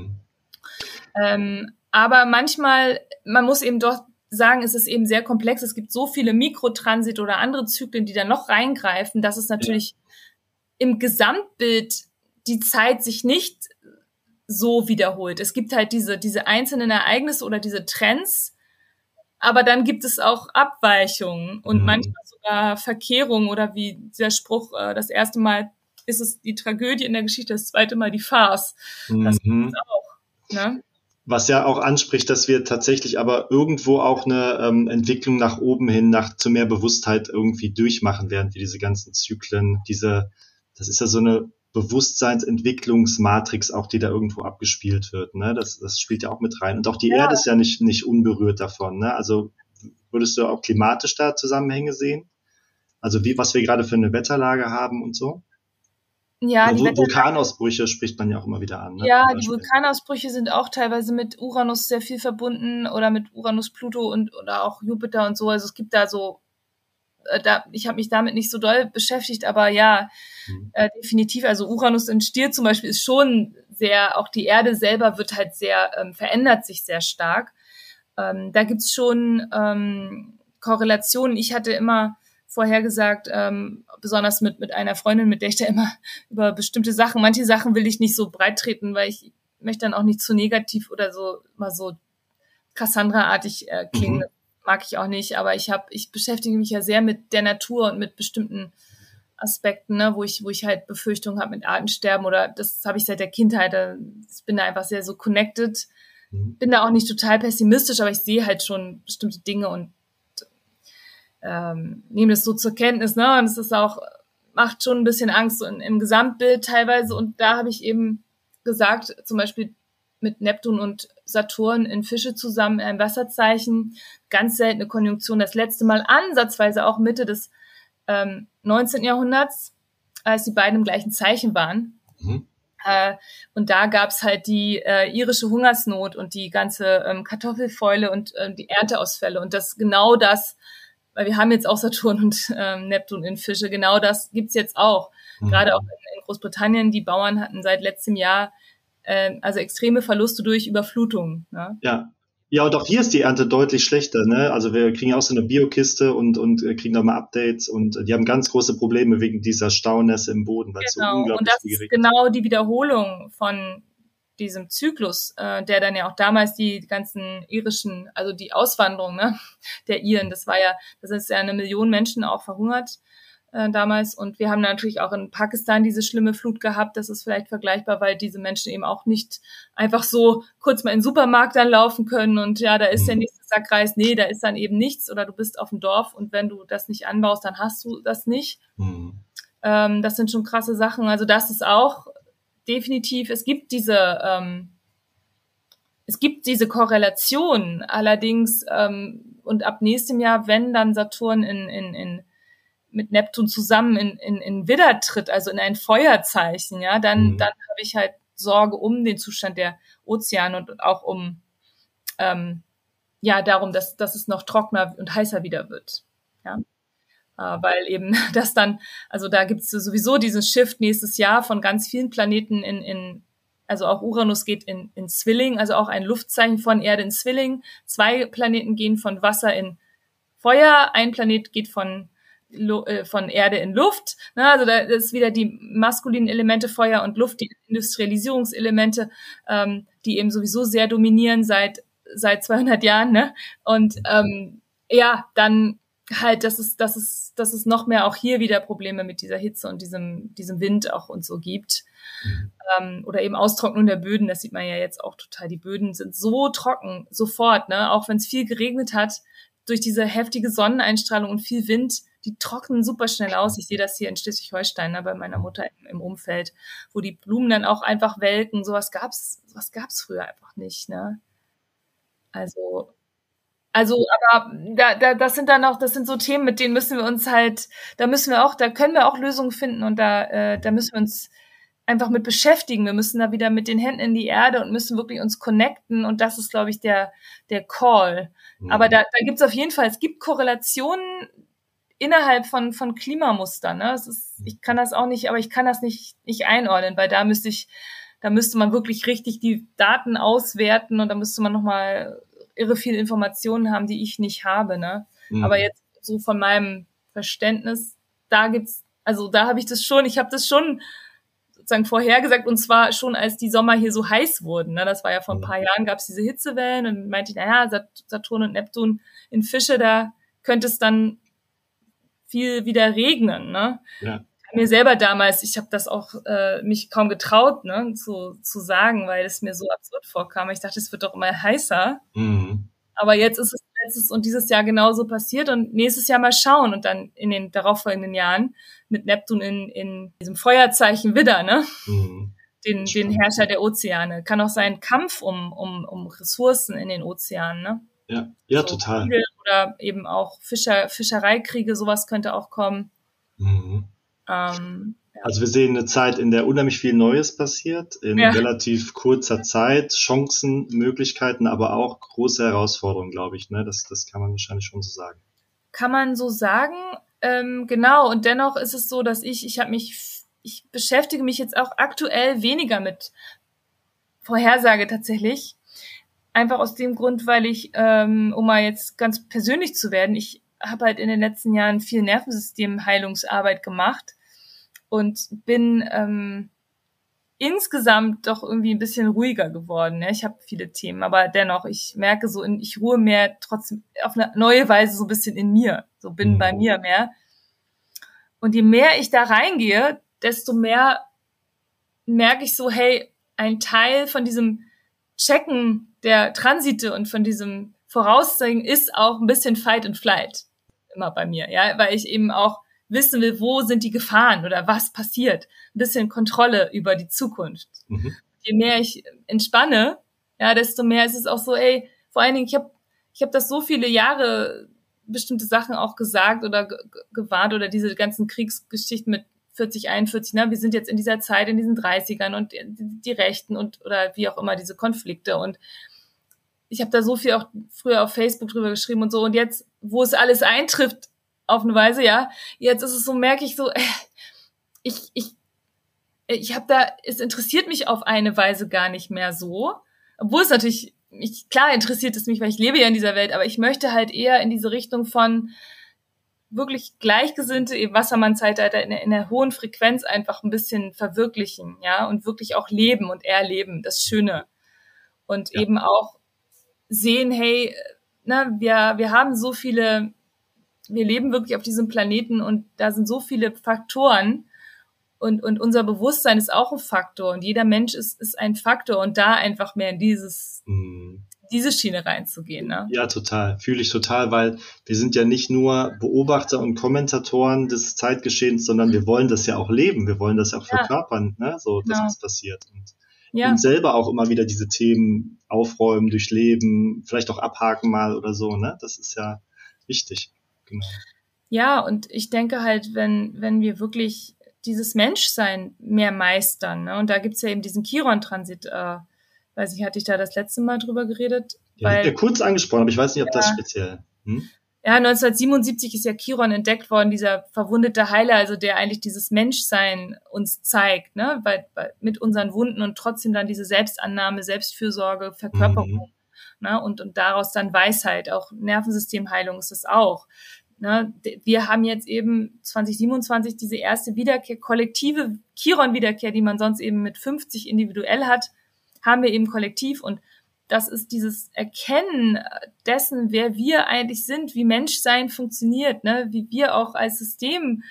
Aber manchmal, man muss eben doch sagen, es ist eben sehr komplex. Es gibt so viele Mikrotransit oder andere Zyklen, die da noch reingreifen, dass es natürlich im Gesamtbild die Zeit sich nicht so wiederholt. Es gibt halt diese einzelnen Ereignisse oder diese Trends, aber dann gibt es auch Abweichungen und manchmal sogar Verkehrungen oder wie der Spruch, das erste Mal ist es die Tragödie in der Geschichte, das zweite Mal die Farce. Das gibt es auch. Ne? Was ja auch anspricht, dass wir tatsächlich aber irgendwo auch eine Entwicklung nach oben hin, zu mehr Bewusstheit irgendwie durchmachen werden, wie diese ganzen Zyklen, das ist ja so eine Bewusstseinsentwicklungsmatrix auch, die da irgendwo abgespielt wird, ne? Das spielt ja auch mit rein. Und auch die Erde ist ja nicht unberührt davon, ne? Also würdest du auch klimatisch da Zusammenhänge sehen? Also was wir gerade für eine Wetterlage haben und so? Ja, die Vulkanausbrüche spricht man ja auch immer wieder an. Ne? Ja, die Vulkanausbrüche sind auch teilweise mit Uranus sehr viel verbunden oder mit Uranus, Pluto oder auch Jupiter und so. Also es gibt da so, ich habe mich damit nicht so doll beschäftigt, aber ja, definitiv. Also Uranus in Stier zum Beispiel ist schon sehr, auch die Erde selber wird halt sehr, verändert sich sehr stark. Da gibt's schon Korrelationen. Ich hatte immer vorhergesagt, besonders mit einer Freundin, mit der ich da immer über bestimmte Sachen, manche Sachen will ich nicht so breit treten, weil ich möchte dann auch nicht zu negativ oder so mal so Cassandra-artig klingen. Das mag ich auch nicht, aber ich beschäftige mich ja sehr mit der Natur und mit bestimmten Aspekten, ne, wo ich halt Befürchtungen habe mit Artensterben oder das habe ich seit der Kindheit. Ich bin da einfach sehr so connected. Bin da auch nicht total pessimistisch, aber ich sehe halt schon bestimmte Dinge und nehme das so zur Kenntnis, ne? Und es ist auch, macht schon ein bisschen Angst so im Gesamtbild teilweise. Und da habe ich eben gesagt, zum Beispiel mit Neptun und Saturn in Fische zusammen in einem Wasserzeichen, ganz seltene Konjunktion, das letzte Mal ansatzweise auch Mitte des 19. Jahrhunderts, als die beiden im gleichen Zeichen waren. Und da gab's halt die irische Hungersnot und die ganze Kartoffelfäule und die Ernteausfälle. Und das weil wir haben jetzt auch Saturn und Neptun in Fische. Genau das gibt's jetzt auch. Gerade auch in Großbritannien. Die Bauern hatten seit letztem Jahr also extreme Verluste durch Überflutung. Ne? Ja. Ja, und auch hier ist die Ernte deutlich schlechter, ne? Also wir kriegen auch so eine Biokiste und kriegen da mal Updates und die haben ganz große Probleme wegen dieser Staunässe im Boden, weil es so Genau. Und unglaublich das viel ist geregnet genau die Wiederholung von diesem Zyklus, der dann ja auch damals die ganzen irischen, also die Auswanderung, ne, der Iren, das ist ja 1 Million Menschen auch verhungert damals. Und wir haben natürlich auch in Pakistan diese schlimme Flut gehabt. Das ist vielleicht vergleichbar, weil diese Menschen eben auch nicht einfach so kurz mal in den Supermarkt dann laufen können und ja, da ist der nächste Sack Reis. Nee, da ist dann eben nichts oder du bist auf dem Dorf und wenn du das nicht anbaust, dann hast du das nicht. Das sind schon krasse Sachen. Also das ist auch definitiv, es gibt diese Korrelation allerdings und ab nächstem Jahr, wenn dann Saturn mit Neptun zusammen in Widder tritt, also in ein Feuerzeichen, ja, dann habe ich halt Sorge um den Zustand der Ozeane und auch um darum, dass es noch trockener und heißer wieder wird. Ja. Weil eben das dann, also da gibt es sowieso diesen Shift nächstes Jahr von ganz vielen Planeten also auch Uranus geht in Zwilling, also auch ein Luftzeichen von Erde in Zwilling. 2 Planeten gehen von Wasser in Feuer, ein Planet geht von Erde in Luft. Ne? Also da ist wieder die maskulinen Elemente Feuer und Luft, die Industrialisierungselemente, die eben sowieso sehr dominieren seit 200 Jahren. Ne? Und dann halt, dass es noch mehr auch hier wieder Probleme mit dieser Hitze und diesem Wind auch und so gibt. Oder eben Austrocknung der Böden, das sieht man ja jetzt auch total. Die Böden sind so trocken, sofort, ne? Auch wenn es viel geregnet hat, durch diese heftige Sonneneinstrahlung und viel Wind, die trocknen super schnell aus. Ich sehe das hier in Schleswig-Holstein, ne, bei meiner Mutter im Umfeld, wo die Blumen dann auch einfach welken. Sowas gab's früher einfach nicht, ne? Aber das sind so Themen, mit denen müssen wir uns halt, da können wir auch Lösungen finden und da müssen wir uns einfach mit beschäftigen. Wir müssen da wieder mit den Händen in die Erde und müssen wirklich uns connecten und das ist, glaube ich, der Call. Aber da gibt's auf jeden Fall, es gibt Korrelationen innerhalb von Klimamustern, ne? Ich kann das nicht einordnen, weil da müsste man wirklich richtig die Daten auswerten und da müsste man nochmal irre viel Informationen haben, die ich nicht habe, ne? Aber jetzt so von meinem Verständnis, ich habe das schon sozusagen vorhergesagt und zwar schon, als die Sommer hier so heiß wurden, ne? Das war ja vor ein paar Jahren, gab es diese Hitzewellen und meinte ich, Saturn und Neptun in Fische, da könnte es dann viel wieder regnen, ne? Ja. Mir selber damals, ich habe das auch mich kaum getraut, ne, zu sagen, weil es mir so absurd vorkam. Ich dachte, es wird doch immer heißer. Aber jetzt ist es letztes und dieses Jahr genauso passiert und nächstes Jahr mal schauen und dann in den darauffolgenden Jahren mit Neptun in diesem Feuerzeichen Widder, ne? Den Herrscher der Ozeane. Kann auch sein Kampf um Ressourcen in den Ozeanen, ne? Ja, so total. Oder eben auch Fischereikriege, sowas könnte auch kommen. Also wir sehen eine Zeit, in der unheimlich viel Neues passiert, in relativ kurzer Zeit, Chancen, Möglichkeiten, aber auch große Herausforderungen, glaube ich, ne? Das kann man wahrscheinlich schon so sagen. Kann man so sagen, genau. Und dennoch ist es so, dass ich beschäftige mich jetzt auch aktuell weniger mit Vorhersage tatsächlich. Einfach aus dem Grund, weil ich, um mal jetzt ganz persönlich zu werden, ich habe halt in den letzten Jahren viel Nervensystemheilungsarbeit gemacht und bin insgesamt doch irgendwie ein bisschen ruhiger geworden. Ne? Ich habe viele Themen, aber dennoch, ich merke so, ich ruhe mehr trotzdem auf eine neue Weise so ein bisschen in mir, so bin bei mir mehr. Und je mehr ich da reingehe, desto mehr merke ich so, hey, ein Teil von diesem Checken der Transite und von diesem Voraussehen ist auch ein bisschen Fight and Flight immer bei mir, ja, weil ich eben auch wissen will, wo sind die Gefahren oder was passiert. Ein bisschen Kontrolle über die Zukunft. Je mehr ich entspanne, ja, desto mehr ist es auch so, ey, vor allen Dingen, ich hab das so viele Jahre bestimmte Sachen auch gesagt oder gewarnt oder diese ganzen Kriegsgeschichten mit 40, 41, ne, wir sind jetzt in dieser Zeit, in diesen 30ern und die Rechten oder wie auch immer, diese Konflikte und ich habe da so viel auch früher auf Facebook drüber geschrieben und so und jetzt wo es alles eintrifft auf eine Weise, ja. Jetzt ist es so, merke ich so, ich habe da, es interessiert mich auf eine Weise gar nicht mehr so, obwohl es natürlich, klar interessiert es mich, weil ich lebe ja in dieser Welt, aber ich möchte halt eher in diese Richtung von wirklich Gleichgesinnte im Wassermann-Zeitalter in der hohen Frequenz einfach ein bisschen verwirklichen, ja, und wirklich auch leben und erleben, das Schöne. Und eben auch sehen, hey, wir haben so viele, wir leben wirklich auf diesem Planeten und da sind so viele Faktoren und unser Bewusstsein ist auch ein Faktor und jeder Mensch ist ein Faktor und da einfach mehr in diese Schiene reinzugehen. Ne? Ja, total. Fühle ich total, weil wir sind ja nicht nur Beobachter und Kommentatoren des Zeitgeschehens, sondern wir wollen das ja auch leben. Wir wollen das ja auch verkörpern, ne? So, dass was passiert. Und selber auch immer wieder diese Themen aufräumen, durchleben, vielleicht auch abhaken mal oder so, ne? Das ist ja wichtig. Genau. Ja, und ich denke halt, wenn wir wirklich dieses Menschsein mehr meistern, ne? Und da gibt's ja eben diesen Chiron-Transit, weiß ich, hatte ich da das letzte Mal drüber geredet? Ja, kurz angesprochen, aber ich weiß nicht, ob das speziell. Ja, 1977 ist ja Chiron entdeckt worden, dieser verwundete Heiler, also der eigentlich dieses Menschsein uns zeigt, ne, weil mit unseren Wunden und trotzdem dann diese Selbstannahme, Selbstfürsorge, Verkörperung, ne, und daraus dann Weisheit, auch Nervensystemheilung ist das auch. Ne. Wir haben jetzt eben 2027 diese erste Wiederkehr, kollektive Chiron-Wiederkehr, die man sonst eben mit 50 individuell hat, haben wir eben kollektiv und das ist dieses Erkennen dessen, wer wir eigentlich sind, wie Menschsein funktioniert, ne, wie wir auch als System,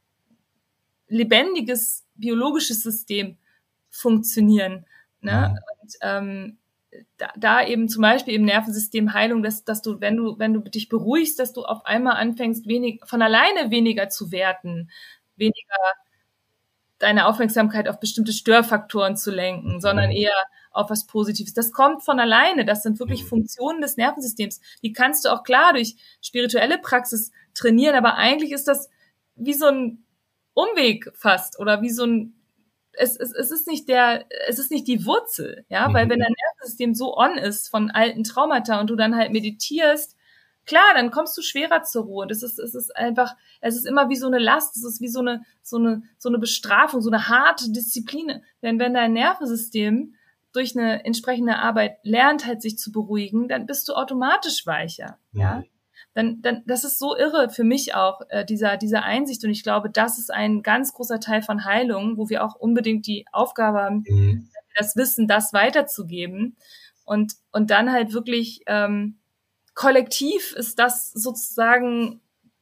lebendiges, biologisches System funktionieren. Ne? Und da eben zum Beispiel im Nervensystemheilung, dass du, wenn du dich beruhigst, dass du auf einmal anfängst, von alleine weniger zu werten, weniger deine Aufmerksamkeit auf bestimmte Störfaktoren zu lenken, sondern eher auf was Positives. Das kommt von alleine. Das sind wirklich Funktionen des Nervensystems. Die kannst du auch klar durch spirituelle Praxis trainieren, aber eigentlich ist das wie so ein Umweg fast oder wie so ein, es ist nicht die Wurzel, ja, weil wenn dein Nervensystem so on ist von alten Traumata und du dann halt meditierst, klar, dann kommst du schwerer zur Ruhe. Es ist immer wie so eine Last, es ist wie so eine Bestrafung, so eine harte Disziplin. Denn wenn dein Nervensystem durch eine entsprechende Arbeit lernt, halt sich zu beruhigen, dann bist du automatisch weicher, ja. Dann, das ist so irre für mich auch, dieser Einsicht. Und ich glaube, das ist ein ganz großer Teil von Heilung, wo wir auch unbedingt die Aufgabe haben, das Wissen, das weiterzugeben. Und dann halt wirklich, kollektiv ist das sozusagen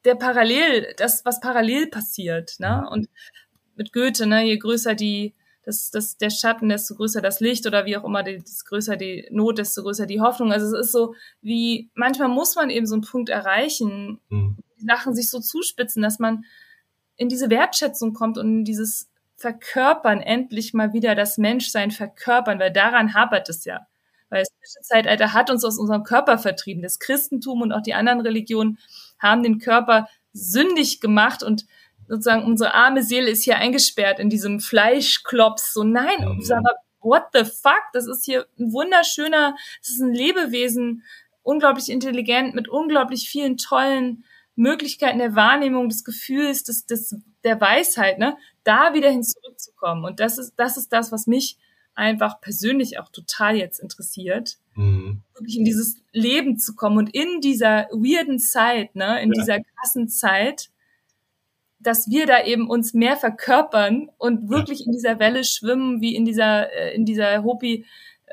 das, was parallel passiert, ne? Und mit Goethe, ne, je größer der Schatten, desto größer das Licht oder wie auch immer, desto größer die Not, desto größer die Hoffnung. Also es ist so, wie manchmal muss man eben so einen Punkt erreichen, die Sachen sich so zuspitzen, dass man in diese Wertschätzung kommt und in dieses Verkörpern, endlich mal wieder das Menschsein verkörpern, weil daran hapert es ja. Weil das Zwischenzeitalter hat uns aus unserem Körper vertrieben. Das Christentum und auch die anderen Religionen haben den Körper sündig gemacht und sozusagen unsere arme Seele ist hier eingesperrt in diesem Fleischklops. So, nein, sag mal, what the fuck? Das ist hier das ist ein Lebewesen, unglaublich intelligent, mit unglaublich vielen tollen Möglichkeiten der Wahrnehmung, des Gefühls, der Weisheit, ne? Da wieder hin zurückzukommen. Und das ist das, was mich einfach persönlich auch total jetzt interessiert, wirklich in dieses Leben zu kommen und in dieser weirden Zeit, ne, in dieser krassen Zeit, dass wir da eben uns mehr verkörpern und wirklich in dieser Welle schwimmen, wie in dieser Hopi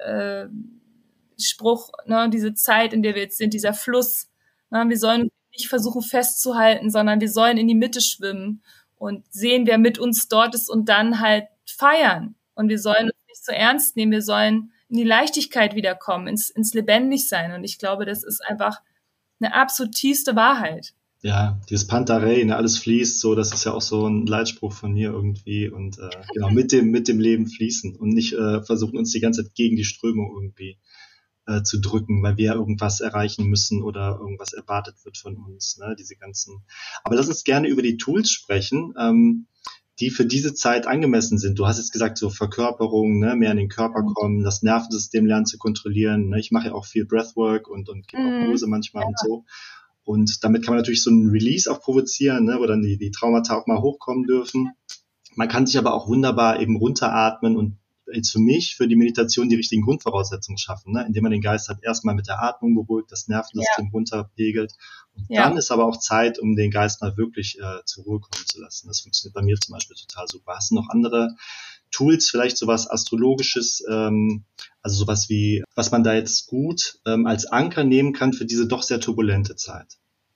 Spruch, ne, diese Zeit, in der wir jetzt sind, dieser Fluss. Ne, wir sollen nicht versuchen festzuhalten, sondern wir sollen in die Mitte schwimmen und sehen, wer mit uns dort ist und dann halt feiern. Und wir sollen uns nicht so ernst nehmen, wir sollen in die Leichtigkeit wiederkommen, ins Lebendigsein. Und ich glaube, das ist einfach eine absolut tiefste Wahrheit. Ja, dieses Pantarei, ne, alles fließt, so, das ist ja auch so ein Leitspruch von mir irgendwie und genau, mit dem Leben fließen und nicht versuchen, uns die ganze Zeit gegen die Strömung irgendwie zu drücken, weil wir irgendwas erreichen müssen oder irgendwas erwartet wird von uns, ne, diese ganzen. Aber lass uns gerne über die Tools sprechen, die für diese Zeit angemessen sind. Du hast jetzt gesagt, so Verkörperung, ne, mehr in den Körper kommen, das Nervensystem lernen zu kontrollieren. Ne? Ich mache ja auch viel Breathwork und gebe auch Kurse manchmal und so. Und damit kann man natürlich so einen Release auch provozieren, ne, wo dann die Traumata auch mal hochkommen dürfen. Man kann sich aber auch wunderbar eben runteratmen und jetzt für mich, für die Meditation die richtigen Grundvoraussetzungen schaffen, ne, indem man den Geist halt erstmal mit der Atmung beruhigt, das Nervensystem runterpegelt. Und dann ist aber auch Zeit, um den Geist mal wirklich zur Ruhe kommen zu lassen. Das funktioniert bei mir zum Beispiel total super. Hast du noch andere Tools, vielleicht sowas Astrologisches, also sowas wie, was man da jetzt gut als Anker nehmen kann für diese doch sehr turbulente Zeit?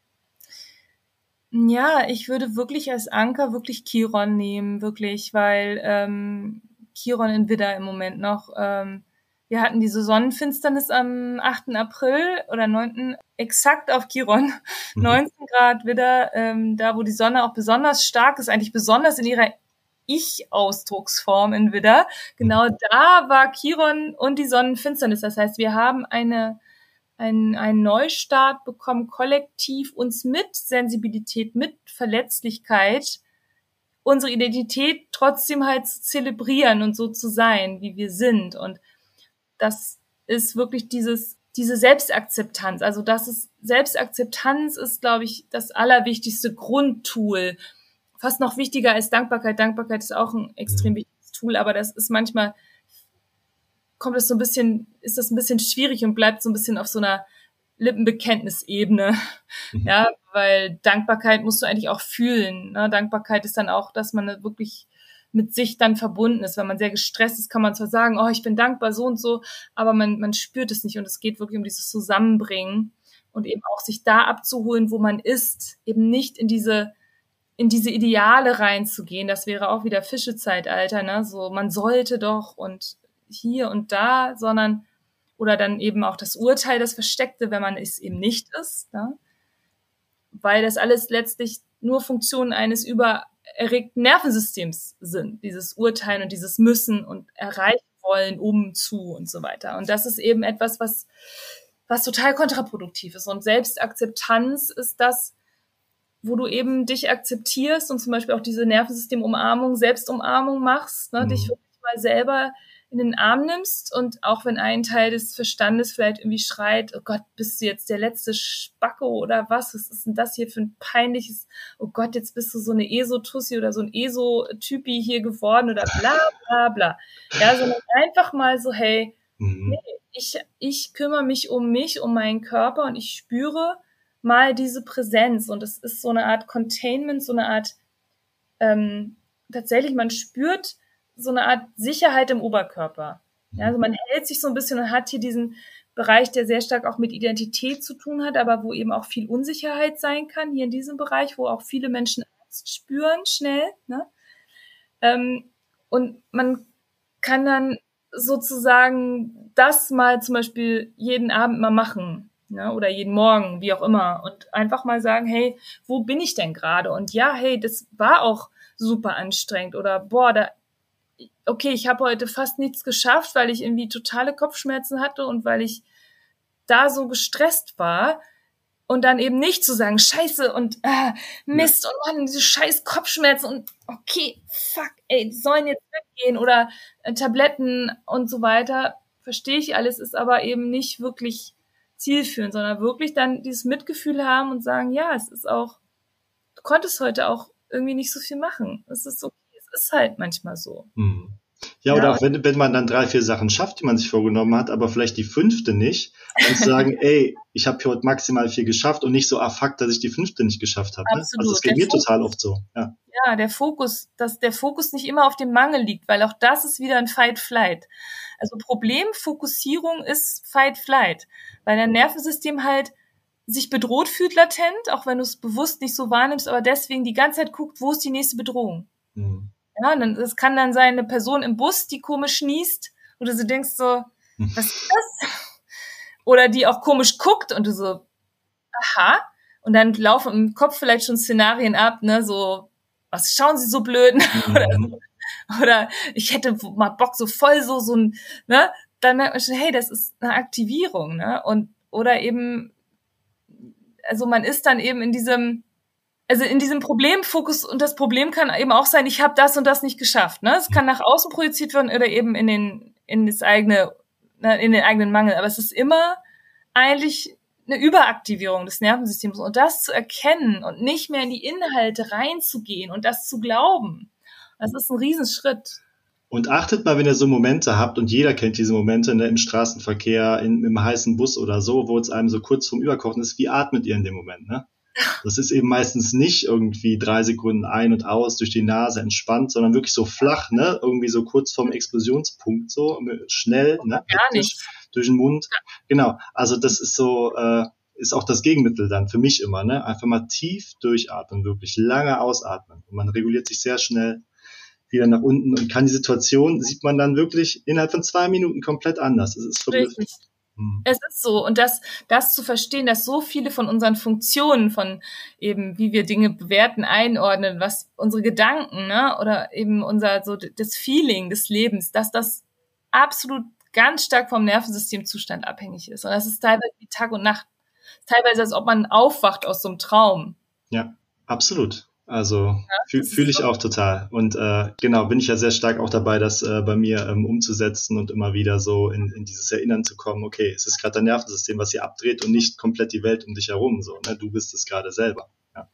Ja, ich würde wirklich als Anker wirklich Chiron nehmen, wirklich, weil Chiron in Widder im Moment noch. Wir hatten diese Sonnenfinsternis am 8. April oder 9. exakt auf Chiron, 19 Grad Widder, da wo die Sonne auch besonders stark ist, eigentlich besonders in ihrer Ich-Ausdrucksform in Widder. Genau da war Chiron und die Sonnenfinsternis. Das heißt, wir haben einen Neustart bekommen, kollektiv uns mit Sensibilität, mit Verletzlichkeit, unsere Identität trotzdem halt zu zelebrieren und so zu sein, wie wir sind. Und das ist wirklich diese Selbstakzeptanz. Also Selbstakzeptanz ist, glaube ich, das allerwichtigste Grundtool. Fast noch wichtiger als Dankbarkeit. Dankbarkeit ist auch ein extrem wichtiges Tool, aber das ist manchmal ist das ein bisschen schwierig und bleibt so ein bisschen auf so einer Lippenbekenntnisebene. Ja, weil Dankbarkeit musst du eigentlich auch fühlen. Ne? Dankbarkeit ist dann auch, dass man wirklich mit sich dann verbunden ist. Wenn man sehr gestresst ist, kann man zwar sagen, oh, ich bin dankbar, so und so, aber man spürt es nicht und es geht wirklich um dieses Zusammenbringen und eben auch sich da abzuholen, wo man ist, eben nicht in diese Ideale reinzugehen. Das wäre auch wieder Fischezeitalter, ne? So, man sollte doch und hier und da, sondern oder dann eben auch das Urteil, das Versteckte, wenn man es eben nicht ist, ne? Weil das alles letztlich nur Funktionen eines übererregten Nervensystems sind, dieses Urteilen und dieses Müssen und erreichen wollen, zu und so weiter. Und das ist eben etwas, was total kontraproduktiv ist. Und Selbstakzeptanz ist das, wo du eben dich akzeptierst und zum Beispiel auch diese Nervensystemumarmung, Selbstumarmung machst, ne, dich wirklich mal selber in den Arm nimmst und auch wenn ein Teil des Verstandes vielleicht irgendwie schreit, oh Gott, bist du jetzt der letzte Spacko oder was ist denn das hier für ein peinliches, oh Gott, jetzt bist du so eine ESO-Tussi oder so ein ESO-Typi hier geworden oder bla bla bla. Ja, sondern einfach mal so, hey, nee, ich kümmere mich um meinen Körper und ich spüre mal diese Präsenz und es ist so eine Art Containment, so eine Art tatsächlich, man spürt so eine Art Sicherheit im Oberkörper. Ja, also man hält sich so ein bisschen und hat hier diesen Bereich, der sehr stark auch mit Identität zu tun hat, aber wo eben auch viel Unsicherheit sein kann, hier in diesem Bereich, wo auch viele Menschen Angst spüren, schnell. Ne? Und man kann dann sozusagen das mal zum Beispiel jeden Abend mal machen, ne? Oder jeden Morgen, wie auch immer. Und einfach mal sagen, hey, wo bin ich denn gerade? Und ja, hey, das war auch super anstrengend. Oder boah, okay, ich habe heute fast nichts geschafft, weil ich irgendwie totale Kopfschmerzen hatte und weil ich da so gestresst war. Und dann eben nicht zu sagen, Scheiße und Mist und Mann, diese scheiß Kopfschmerzen und okay, fuck, ey, die sollen jetzt weggehen oder Tabletten und so weiter. Verstehe ich alles, ist aber eben nicht wirklich zielführend, sondern wirklich dann dieses Mitgefühl haben und sagen, ja, es ist auch, du konntest heute auch irgendwie nicht so viel machen. Es ist okay, es ist halt manchmal so. Ja, oder auch wenn man dann 3, 4 Sachen schafft, die man sich vorgenommen hat, aber vielleicht die 5. nicht, dann zu sagen, ey, ich habe hier heute maximal 4 geschafft und nicht so, fuck, dass ich die 5. nicht geschafft habe. Ne? Also das geht mir total oft so. Ja, der Fokus nicht immer auf dem Mangel liegt, weil auch das ist wieder ein Fight-Flight. Also Problemfokussierung ist Fight-Flight, weil dein Nervensystem halt sich bedroht fühlt latent, auch wenn du es bewusst nicht so wahrnimmst, aber deswegen die ganze Zeit guckt, wo ist die nächste Bedrohung. Ja, es kann dann sein, eine Person im Bus, die komisch niest, oder du denkst so, was ist das? Oder die auch komisch guckt und du so, aha. Und dann laufen im Kopf vielleicht schon Szenarien ab, ne, so, was schauen sie so blöd? Oder ich hätte mal Bock, so voll so ein, ne, dann merkt man schon, hey, das ist eine Aktivierung, ne, oder eben, also man ist dann eben in diesem Problemfokus und das Problem kann eben auch sein, ich habe das und das nicht geschafft. Ne? Es kann nach außen projiziert werden oder eben in den eigenen Mangel. Aber es ist immer eigentlich eine Überaktivierung des Nervensystems. Und das zu erkennen und nicht mehr in die Inhalte reinzugehen und das zu glauben, das ist ein Riesenschritt. Und achtet mal, wenn ihr so Momente habt, und jeder kennt diese Momente, ne, im Straßenverkehr, im heißen Bus oder so, wo es einem so kurz vorm Überkochen ist, wie atmet ihr in dem Moment, ne? Das ist eben meistens nicht irgendwie 3 Sekunden ein und aus durch die Nase entspannt, sondern wirklich so flach, ne? Irgendwie so kurz vorm Explosionspunkt, so schnell, ne? Gar nicht. Durch den Mund. Genau. Also das ist so, ist auch das Gegenmittel dann für mich immer, ne? Einfach mal tief durchatmen, wirklich lange ausatmen. Und man reguliert sich sehr schnell wieder nach unten und kann die Situation, sieht man dann wirklich innerhalb von 2 Minuten komplett anders. Es ist verblüffend. Es ist so. Und das zu verstehen, dass so viele von unseren Funktionen, von eben, wie wir Dinge bewerten, einordnen, was unsere Gedanken, ne, oder eben das Feeling des Lebens, dass das absolut ganz stark vom Nervensystemzustand abhängig ist. Und das ist teilweise wie Tag und Nacht. Teilweise, als ob man aufwacht aus so einem Traum. Ja, absolut. Also fühle ich auch total. Und genau, bin ich ja sehr stark auch dabei, das bei mir umzusetzen und immer wieder so in dieses Erinnern zu kommen, okay, es ist gerade dein Nervensystem, was hier abdreht und nicht komplett die Welt um dich herum. So, ne? Du bist es gerade selber. Ja.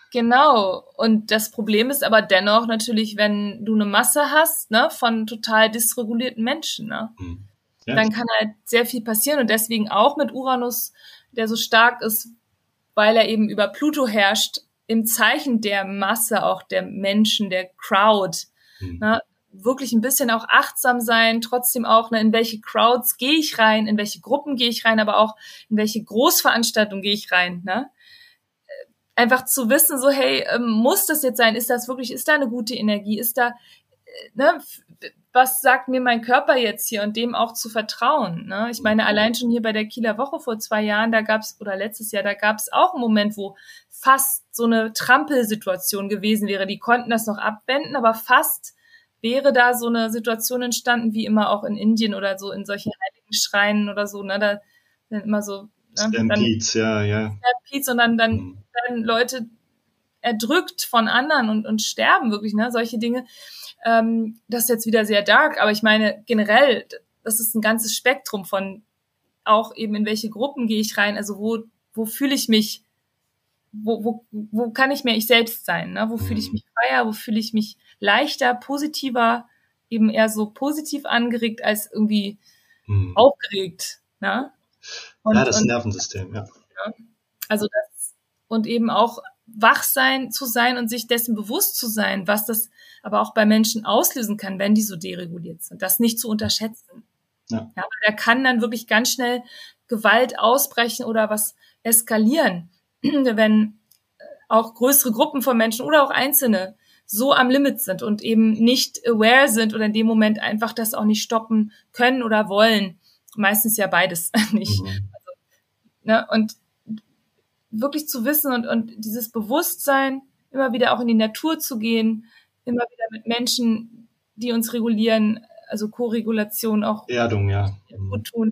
Genau. Und das Problem ist aber dennoch natürlich, wenn du eine Masse hast, ne, von total dysregulierten Menschen, ne? Ja. Dann kann halt sehr viel passieren. Und deswegen auch mit Uranus, der so stark ist, weil er eben über Pluto herrscht, im Zeichen der Masse, auch der Menschen, der Crowd, ne, wirklich ein bisschen auch achtsam sein, trotzdem auch, ne, in welche Crowds gehe ich rein, in welche Gruppen gehe ich rein, aber auch in welche Großveranstaltung gehe ich rein, ne? Einfach zu wissen, so, hey, muss das jetzt sein? Ist da eine gute Energie? Ist da, ne, was sagt mir mein Körper jetzt hier, und dem auch zu vertrauen, ne? Ich meine, allein schon hier bei der Kieler Woche vor 2 Jahren, letztes Jahr, da gab's auch einen Moment, wo fast so eine Trampelsituation gewesen wäre. Die konnten das noch abwenden, aber fast wäre da so eine Situation entstanden, wie immer auch in Indien oder so in solchen heiligen Schreinen oder so, ne? Da sind immer so, ne? Stampedes, ja. Stampedes, und dann werden Leute erdrückt von anderen und sterben wirklich, ne? Solche Dinge. Das ist jetzt wieder sehr dark, aber ich meine, generell, das ist ein ganzes Spektrum von auch eben, in welche Gruppen gehe ich rein, also wo fühle ich mich, wo kann ich mehr ich selbst sein, ne? Wo fühle ich mich freier, wo fühle ich mich leichter, positiver, eben eher so positiv angeregt als irgendwie aufgeregt, ne? Ja, das Nervensystem, ja. Also das, und eben auch wach zu sein und sich dessen bewusst zu sein, was das aber auch bei Menschen auslösen kann, wenn die so dereguliert sind. Das nicht zu unterschätzen. Ja, aber da kann dann wirklich ganz schnell Gewalt ausbrechen oder was eskalieren, wenn auch größere Gruppen von Menschen oder auch Einzelne so am Limit sind und eben nicht aware sind oder in dem Moment einfach das auch nicht stoppen können oder wollen. Meistens ja beides nicht. Also, ne, und wirklich zu wissen und dieses Bewusstsein, immer wieder auch in die Natur zu gehen, immer wieder mit Menschen, die uns regulieren, also Koregulation auch Erdung, ja. Gut tun.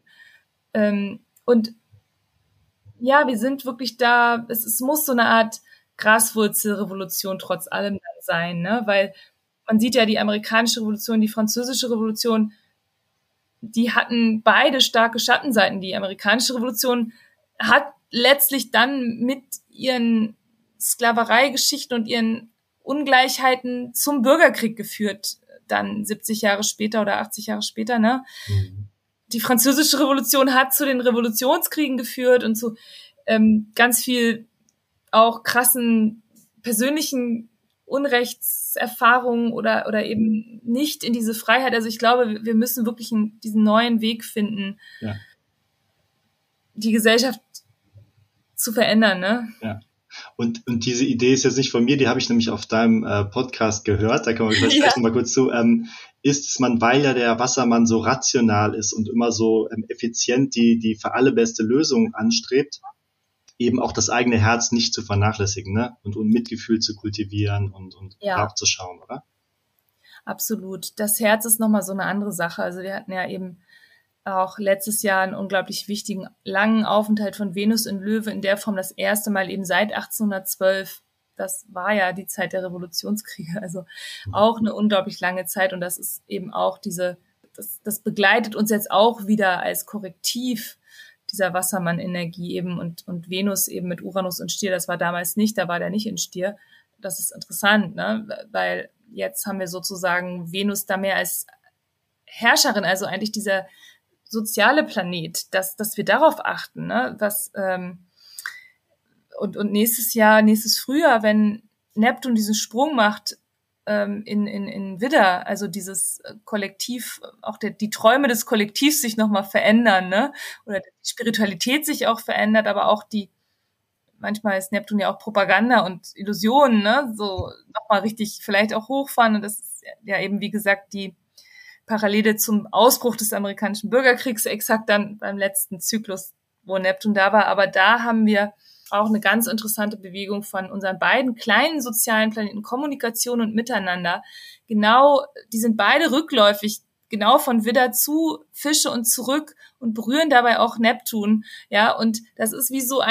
Und ja, wir sind wirklich da, es muss so eine Art Graswurzelrevolution trotz allem dann sein, ne? Weil man sieht ja, die amerikanische Revolution, die französische Revolution, die hatten beide starke Schattenseiten. Die amerikanische Revolution hat letztlich dann mit ihren Sklavereigeschichten und ihren Ungleichheiten zum Bürgerkrieg geführt, dann 70 Jahre später oder 80 Jahre später, ne? Die französische Revolution hat zu den Revolutionskriegen geführt und zu ganz viel auch krassen persönlichen Unrechtserfahrungen oder eben nicht in diese Freiheit. Also ich glaube, wir müssen wirklich diesen neuen Weg finden, die Gesellschaft zu verändern, ne? Ja. Und diese Idee ist jetzt nicht von mir, die habe ich nämlich auf deinem Podcast gehört, da kann man vielleicht mal kurz zu, ist man, weil ja der Wassermann so rational ist und immer so effizient die für alle beste Lösung anstrebt, eben auch das eigene Herz nicht zu vernachlässigen, ne? Und Mitgefühl zu kultivieren und draufzuschauen, oder? Absolut. Das Herz ist nochmal so eine andere Sache. Also wir hatten ja eben auch letztes Jahr einen unglaublich wichtigen, langen Aufenthalt von Venus in Löwe in der Form das erste Mal eben seit 1812. Das war ja die Zeit der Revolutionskriege, also auch eine unglaublich lange Zeit. Und das ist eben auch das begleitet uns jetzt auch wieder als Korrektiv dieser Wassermann-Energie eben und Venus eben mit Uranus und Stier, das war damals nicht, da war der nicht in Stier. Das ist interessant, ne? Weil jetzt haben wir sozusagen Venus da mehr als Herrscherin, also eigentlich dieser soziale Planet, dass wir darauf achten, ne? Und nächstes Frühjahr, wenn Neptun diesen Sprung macht in Widder, also dieses Kollektiv, auch die Träume des Kollektivs sich nochmal verändern, ne? Oder die Spiritualität sich auch verändert, aber auch manchmal ist Neptun ja auch Propaganda und Illusionen, ne? So nochmal richtig vielleicht auch hochfahren. Und das ist ja eben, wie gesagt, die Parallele zum Ausbruch des amerikanischen Bürgerkriegs, exakt dann beim letzten Zyklus, wo Neptun da war. Aber da haben wir auch eine ganz interessante Bewegung von unseren beiden kleinen sozialen Planeten, Kommunikation und Miteinander. Genau, die sind beide rückläufig, genau von Widder zu Fische und zurück und berühren dabei auch Neptun. Ja, und das ist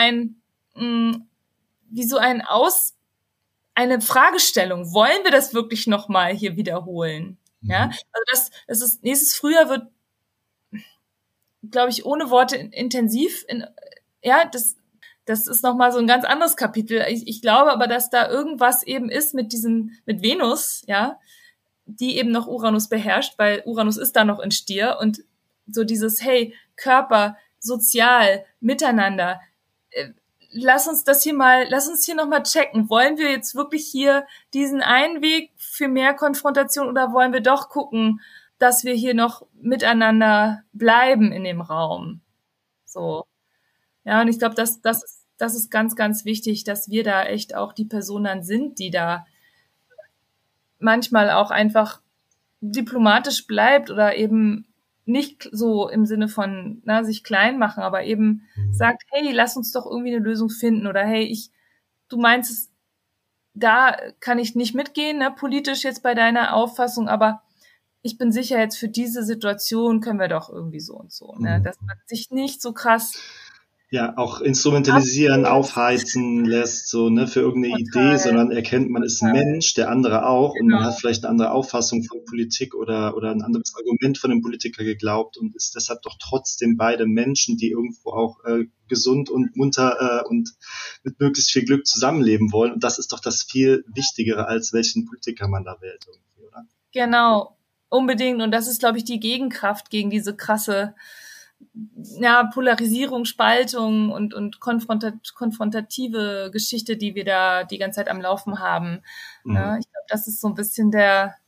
eine Fragestellung. Wollen wir das wirklich nochmal hier wiederholen? Ja, also das ist, nächstes Frühjahr wird, glaube ich, ohne Worte intensiv. Das ist nochmal so ein ganz anderes Kapitel. Ich glaube aber, dass da irgendwas eben ist mit Venus, ja, die eben noch Uranus beherrscht, weil Uranus ist da noch in Stier und so dieses, hey, Körper, sozial, miteinander, lass uns hier nochmal checken. Wollen wir jetzt wirklich hier diesen einen Weg für mehr Konfrontation oder wollen wir doch gucken, dass wir hier noch miteinander bleiben in dem Raum? So. Ja, und ich glaube, das ist ganz, ganz wichtig, dass wir da echt auch die Personen dann sind, die da manchmal auch einfach diplomatisch bleibt oder eben nicht so im Sinne von sich klein machen, aber eben sagt, hey, lass uns doch irgendwie eine Lösung finden oder hey, du meinst es, da kann ich nicht mitgehen, ne, politisch jetzt bei deiner Auffassung, aber ich bin sicher, jetzt für diese Situation können wir doch irgendwie so und so, ne, dass man sich nicht so krass auch instrumentalisieren, aufheizen lässt, so, ne, für irgendeine Idee, sondern erkennt, man ist ein Mensch, der andere auch, und man hat vielleicht eine andere Auffassung von Politik oder ein anderes Argument von einem Politiker geglaubt und ist deshalb doch trotzdem beide Menschen, die irgendwo auch gesund und munter und mit möglichst viel Glück zusammenleben wollen. Und das ist doch das viel Wichtigere, als welchen Politiker man da wählt irgendwie, oder? Genau, unbedingt. Und das ist, glaube ich, die Gegenkraft gegen diese krasse Polarisierung, Spaltung und konfrontative Geschichte, die wir da die ganze Zeit am Laufen haben. Ja, ich glaube, das ist so ein bisschen der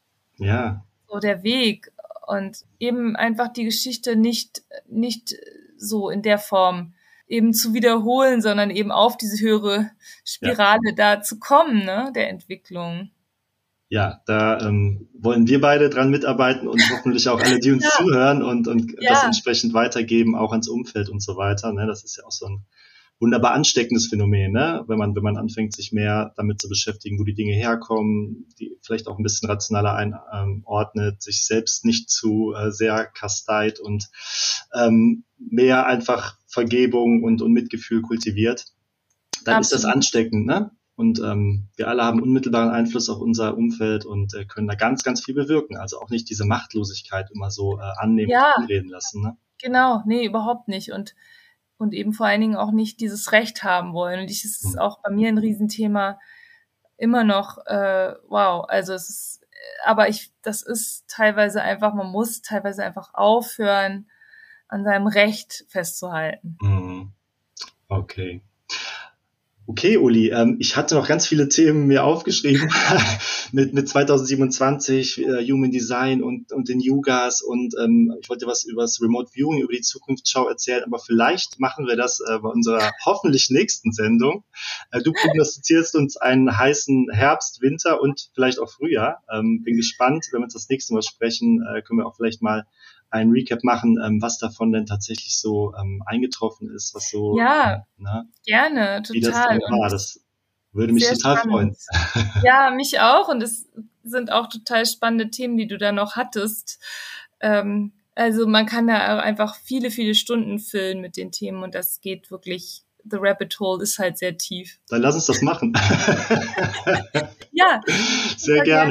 Weg und eben einfach die Geschichte nicht so in der Form eben zu wiederholen, sondern eben auf diese höhere Spirale da zu kommen, ne, der Entwicklung. Ja, da wollen wir beide dran mitarbeiten und hoffentlich auch alle, die uns zuhören und das entsprechend weitergeben, auch ans Umfeld und so weiter. Ne? Das ist ja auch so ein wunderbar ansteckendes Phänomen, ne? Wenn man anfängt, sich mehr damit zu beschäftigen, wo die Dinge herkommen, die vielleicht auch ein bisschen rationaler einordnet, sich selbst nicht zu sehr kasteit und mehr einfach Vergebung und Mitgefühl kultiviert, dann ist das ansteckend, ne? Und wir alle haben unmittelbaren Einfluss auf unser Umfeld und können da ganz, ganz viel bewirken. Also auch nicht diese Machtlosigkeit immer so annehmen und anreden lassen. Ne? Genau, nee, überhaupt nicht. Und eben vor allen Dingen auch nicht dieses Recht haben wollen. Und das ist auch bei mir ein Riesenthema immer noch, also es ist, aber das ist teilweise einfach, man muss teilweise einfach aufhören, an seinem Recht festzuhalten. Okay. Okay, Uli, ich hatte noch ganz viele Themen mir aufgeschrieben mit 2027, Human Design und den Yugas und ich wollte was über das Remote Viewing, über die Zukunftsschau erzählen, aber vielleicht machen wir das bei unserer hoffentlich nächsten Sendung. Du prognostizierst uns einen heißen Herbst, Winter und vielleicht auch Frühjahr. Bin gespannt, wenn wir uns das nächste Mal sprechen, können wir auch vielleicht mal ein Recap machen, was davon denn tatsächlich so eingetroffen ist, was so gerne, total. Wie das dann war. Das würde mich total freuen. Ja, mich auch. Und es sind auch total spannende Themen, die du da noch hattest. Also man kann da einfach viele, viele Stunden füllen mit den Themen und das geht wirklich, the rabbit hole ist halt sehr tief. Dann lass uns das machen. Ja. Sehr gerne.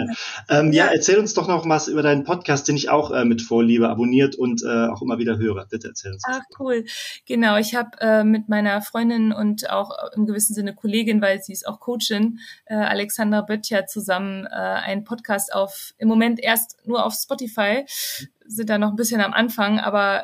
Ja, erzähl uns doch noch was über deinen Podcast, den ich auch mit Vorliebe abonniert und auch immer wieder höre. Bitte erzähl uns was. Ach, cool. Genau, ich habe mit meiner Freundin und auch im gewissen Sinne Kollegin, weil sie ist auch Coachin, Alexandra Böttcher, zusammen einen Podcast im Moment erst nur auf Spotify, sind da noch ein bisschen am Anfang, aber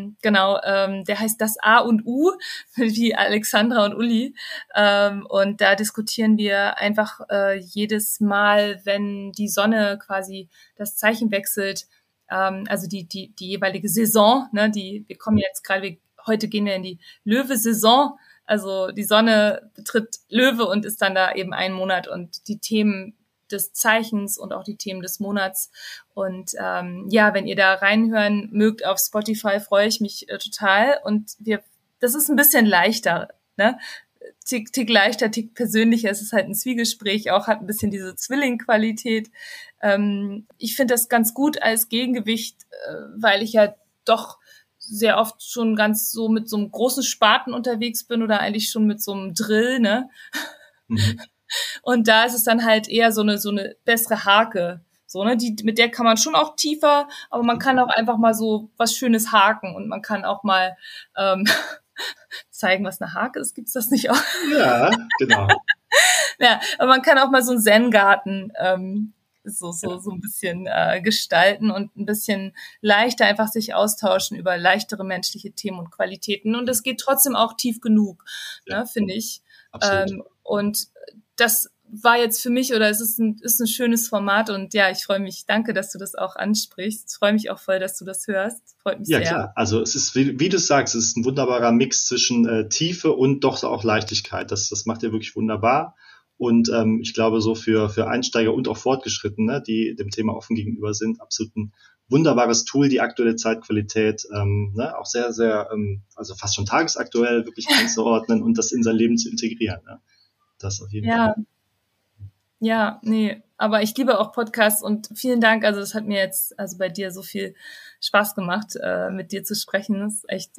der heißt Das A und U, wie Alexandra und Uli. Und da diskutieren wir einfach jedes Mal, wenn die Sonne quasi das Zeichen wechselt, also die jeweilige Saison, ne, wir kommen jetzt gerade, heute gehen wir in die Löwe-Saison, also die Sonne betritt Löwe und ist dann da eben ein Monat und die Themen des Zeichens und auch die Themen des Monats. Und wenn ihr da reinhören mögt auf Spotify, freue ich mich total. Und das ist ein bisschen leichter, ne? Tick leichter, tick persönlicher. Es ist halt ein Zwiegespräch, auch hat ein bisschen diese Zwilling-Qualität. Ich finde das ganz gut als Gegengewicht, weil ich ja doch sehr oft schon ganz so mit so einem großen Spaten unterwegs bin oder eigentlich schon mit so einem Drill, ne? Mhm. Und da ist es dann halt eher so eine bessere Hake. So, ne, mit der kann man schon auch tiefer, aber man kann auch einfach mal so was Schönes haken und man kann auch mal zeigen, was eine Hake ist. Gibt's das nicht auch? Ja, genau. Ja, aber man kann auch mal so einen Zen-Garten so ein bisschen gestalten und ein bisschen leichter einfach sich austauschen über leichtere menschliche Themen und Qualitäten. Und es geht trotzdem auch tief genug, ne, finde ich. Absolut. Und das war jetzt für mich, oder es ist ein schönes Format und ja, ich freue mich. Danke, dass du das auch ansprichst. Ich freue mich auch voll, dass du das hörst. Freut mich sehr. Ja, klar. Also es ist, wie du sagst, es ist ein wunderbarer Mix zwischen Tiefe und doch auch Leichtigkeit. Das macht ihr wirklich wunderbar. Und ich glaube, so für Einsteiger und auch Fortgeschrittene, die dem Thema offen gegenüber sind, absolut ein wunderbares Tool, die aktuelle Zeitqualität, auch sehr, sehr, also fast schon tagesaktuell wirklich einzuordnen und das in sein Leben zu integrieren. Ne? Das auf jeden Fall. Ja, nee, aber ich liebe auch Podcasts und vielen Dank. Also das hat mir jetzt bei dir so viel Spaß gemacht, mit dir zu sprechen. Das ist echt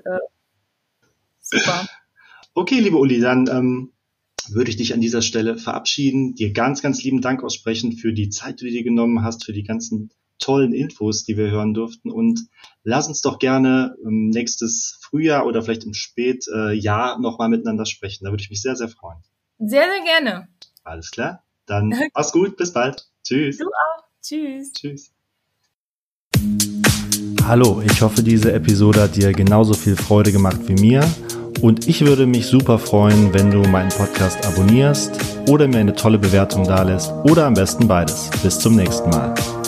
super. Okay, liebe Uli, dann würde ich dich an dieser Stelle verabschieden, dir ganz, ganz lieben Dank aussprechen für die Zeit, die du dir genommen hast, für die ganzen tollen Infos, die wir hören durften. Und lass uns doch gerne nächstes Frühjahr oder vielleicht im Spätjahr nochmal miteinander sprechen. Da würde ich mich sehr, sehr freuen. Sehr, sehr gerne. Alles klar. Dann mach's gut, bis bald. Tschüss. Du auch. Tschüss. Tschüss. Hallo, ich hoffe, diese Episode hat dir genauso viel Freude gemacht wie mir. Und ich würde mich super freuen, wenn du meinen Podcast abonnierst oder mir eine tolle Bewertung dalässt oder am besten beides. Bis zum nächsten Mal.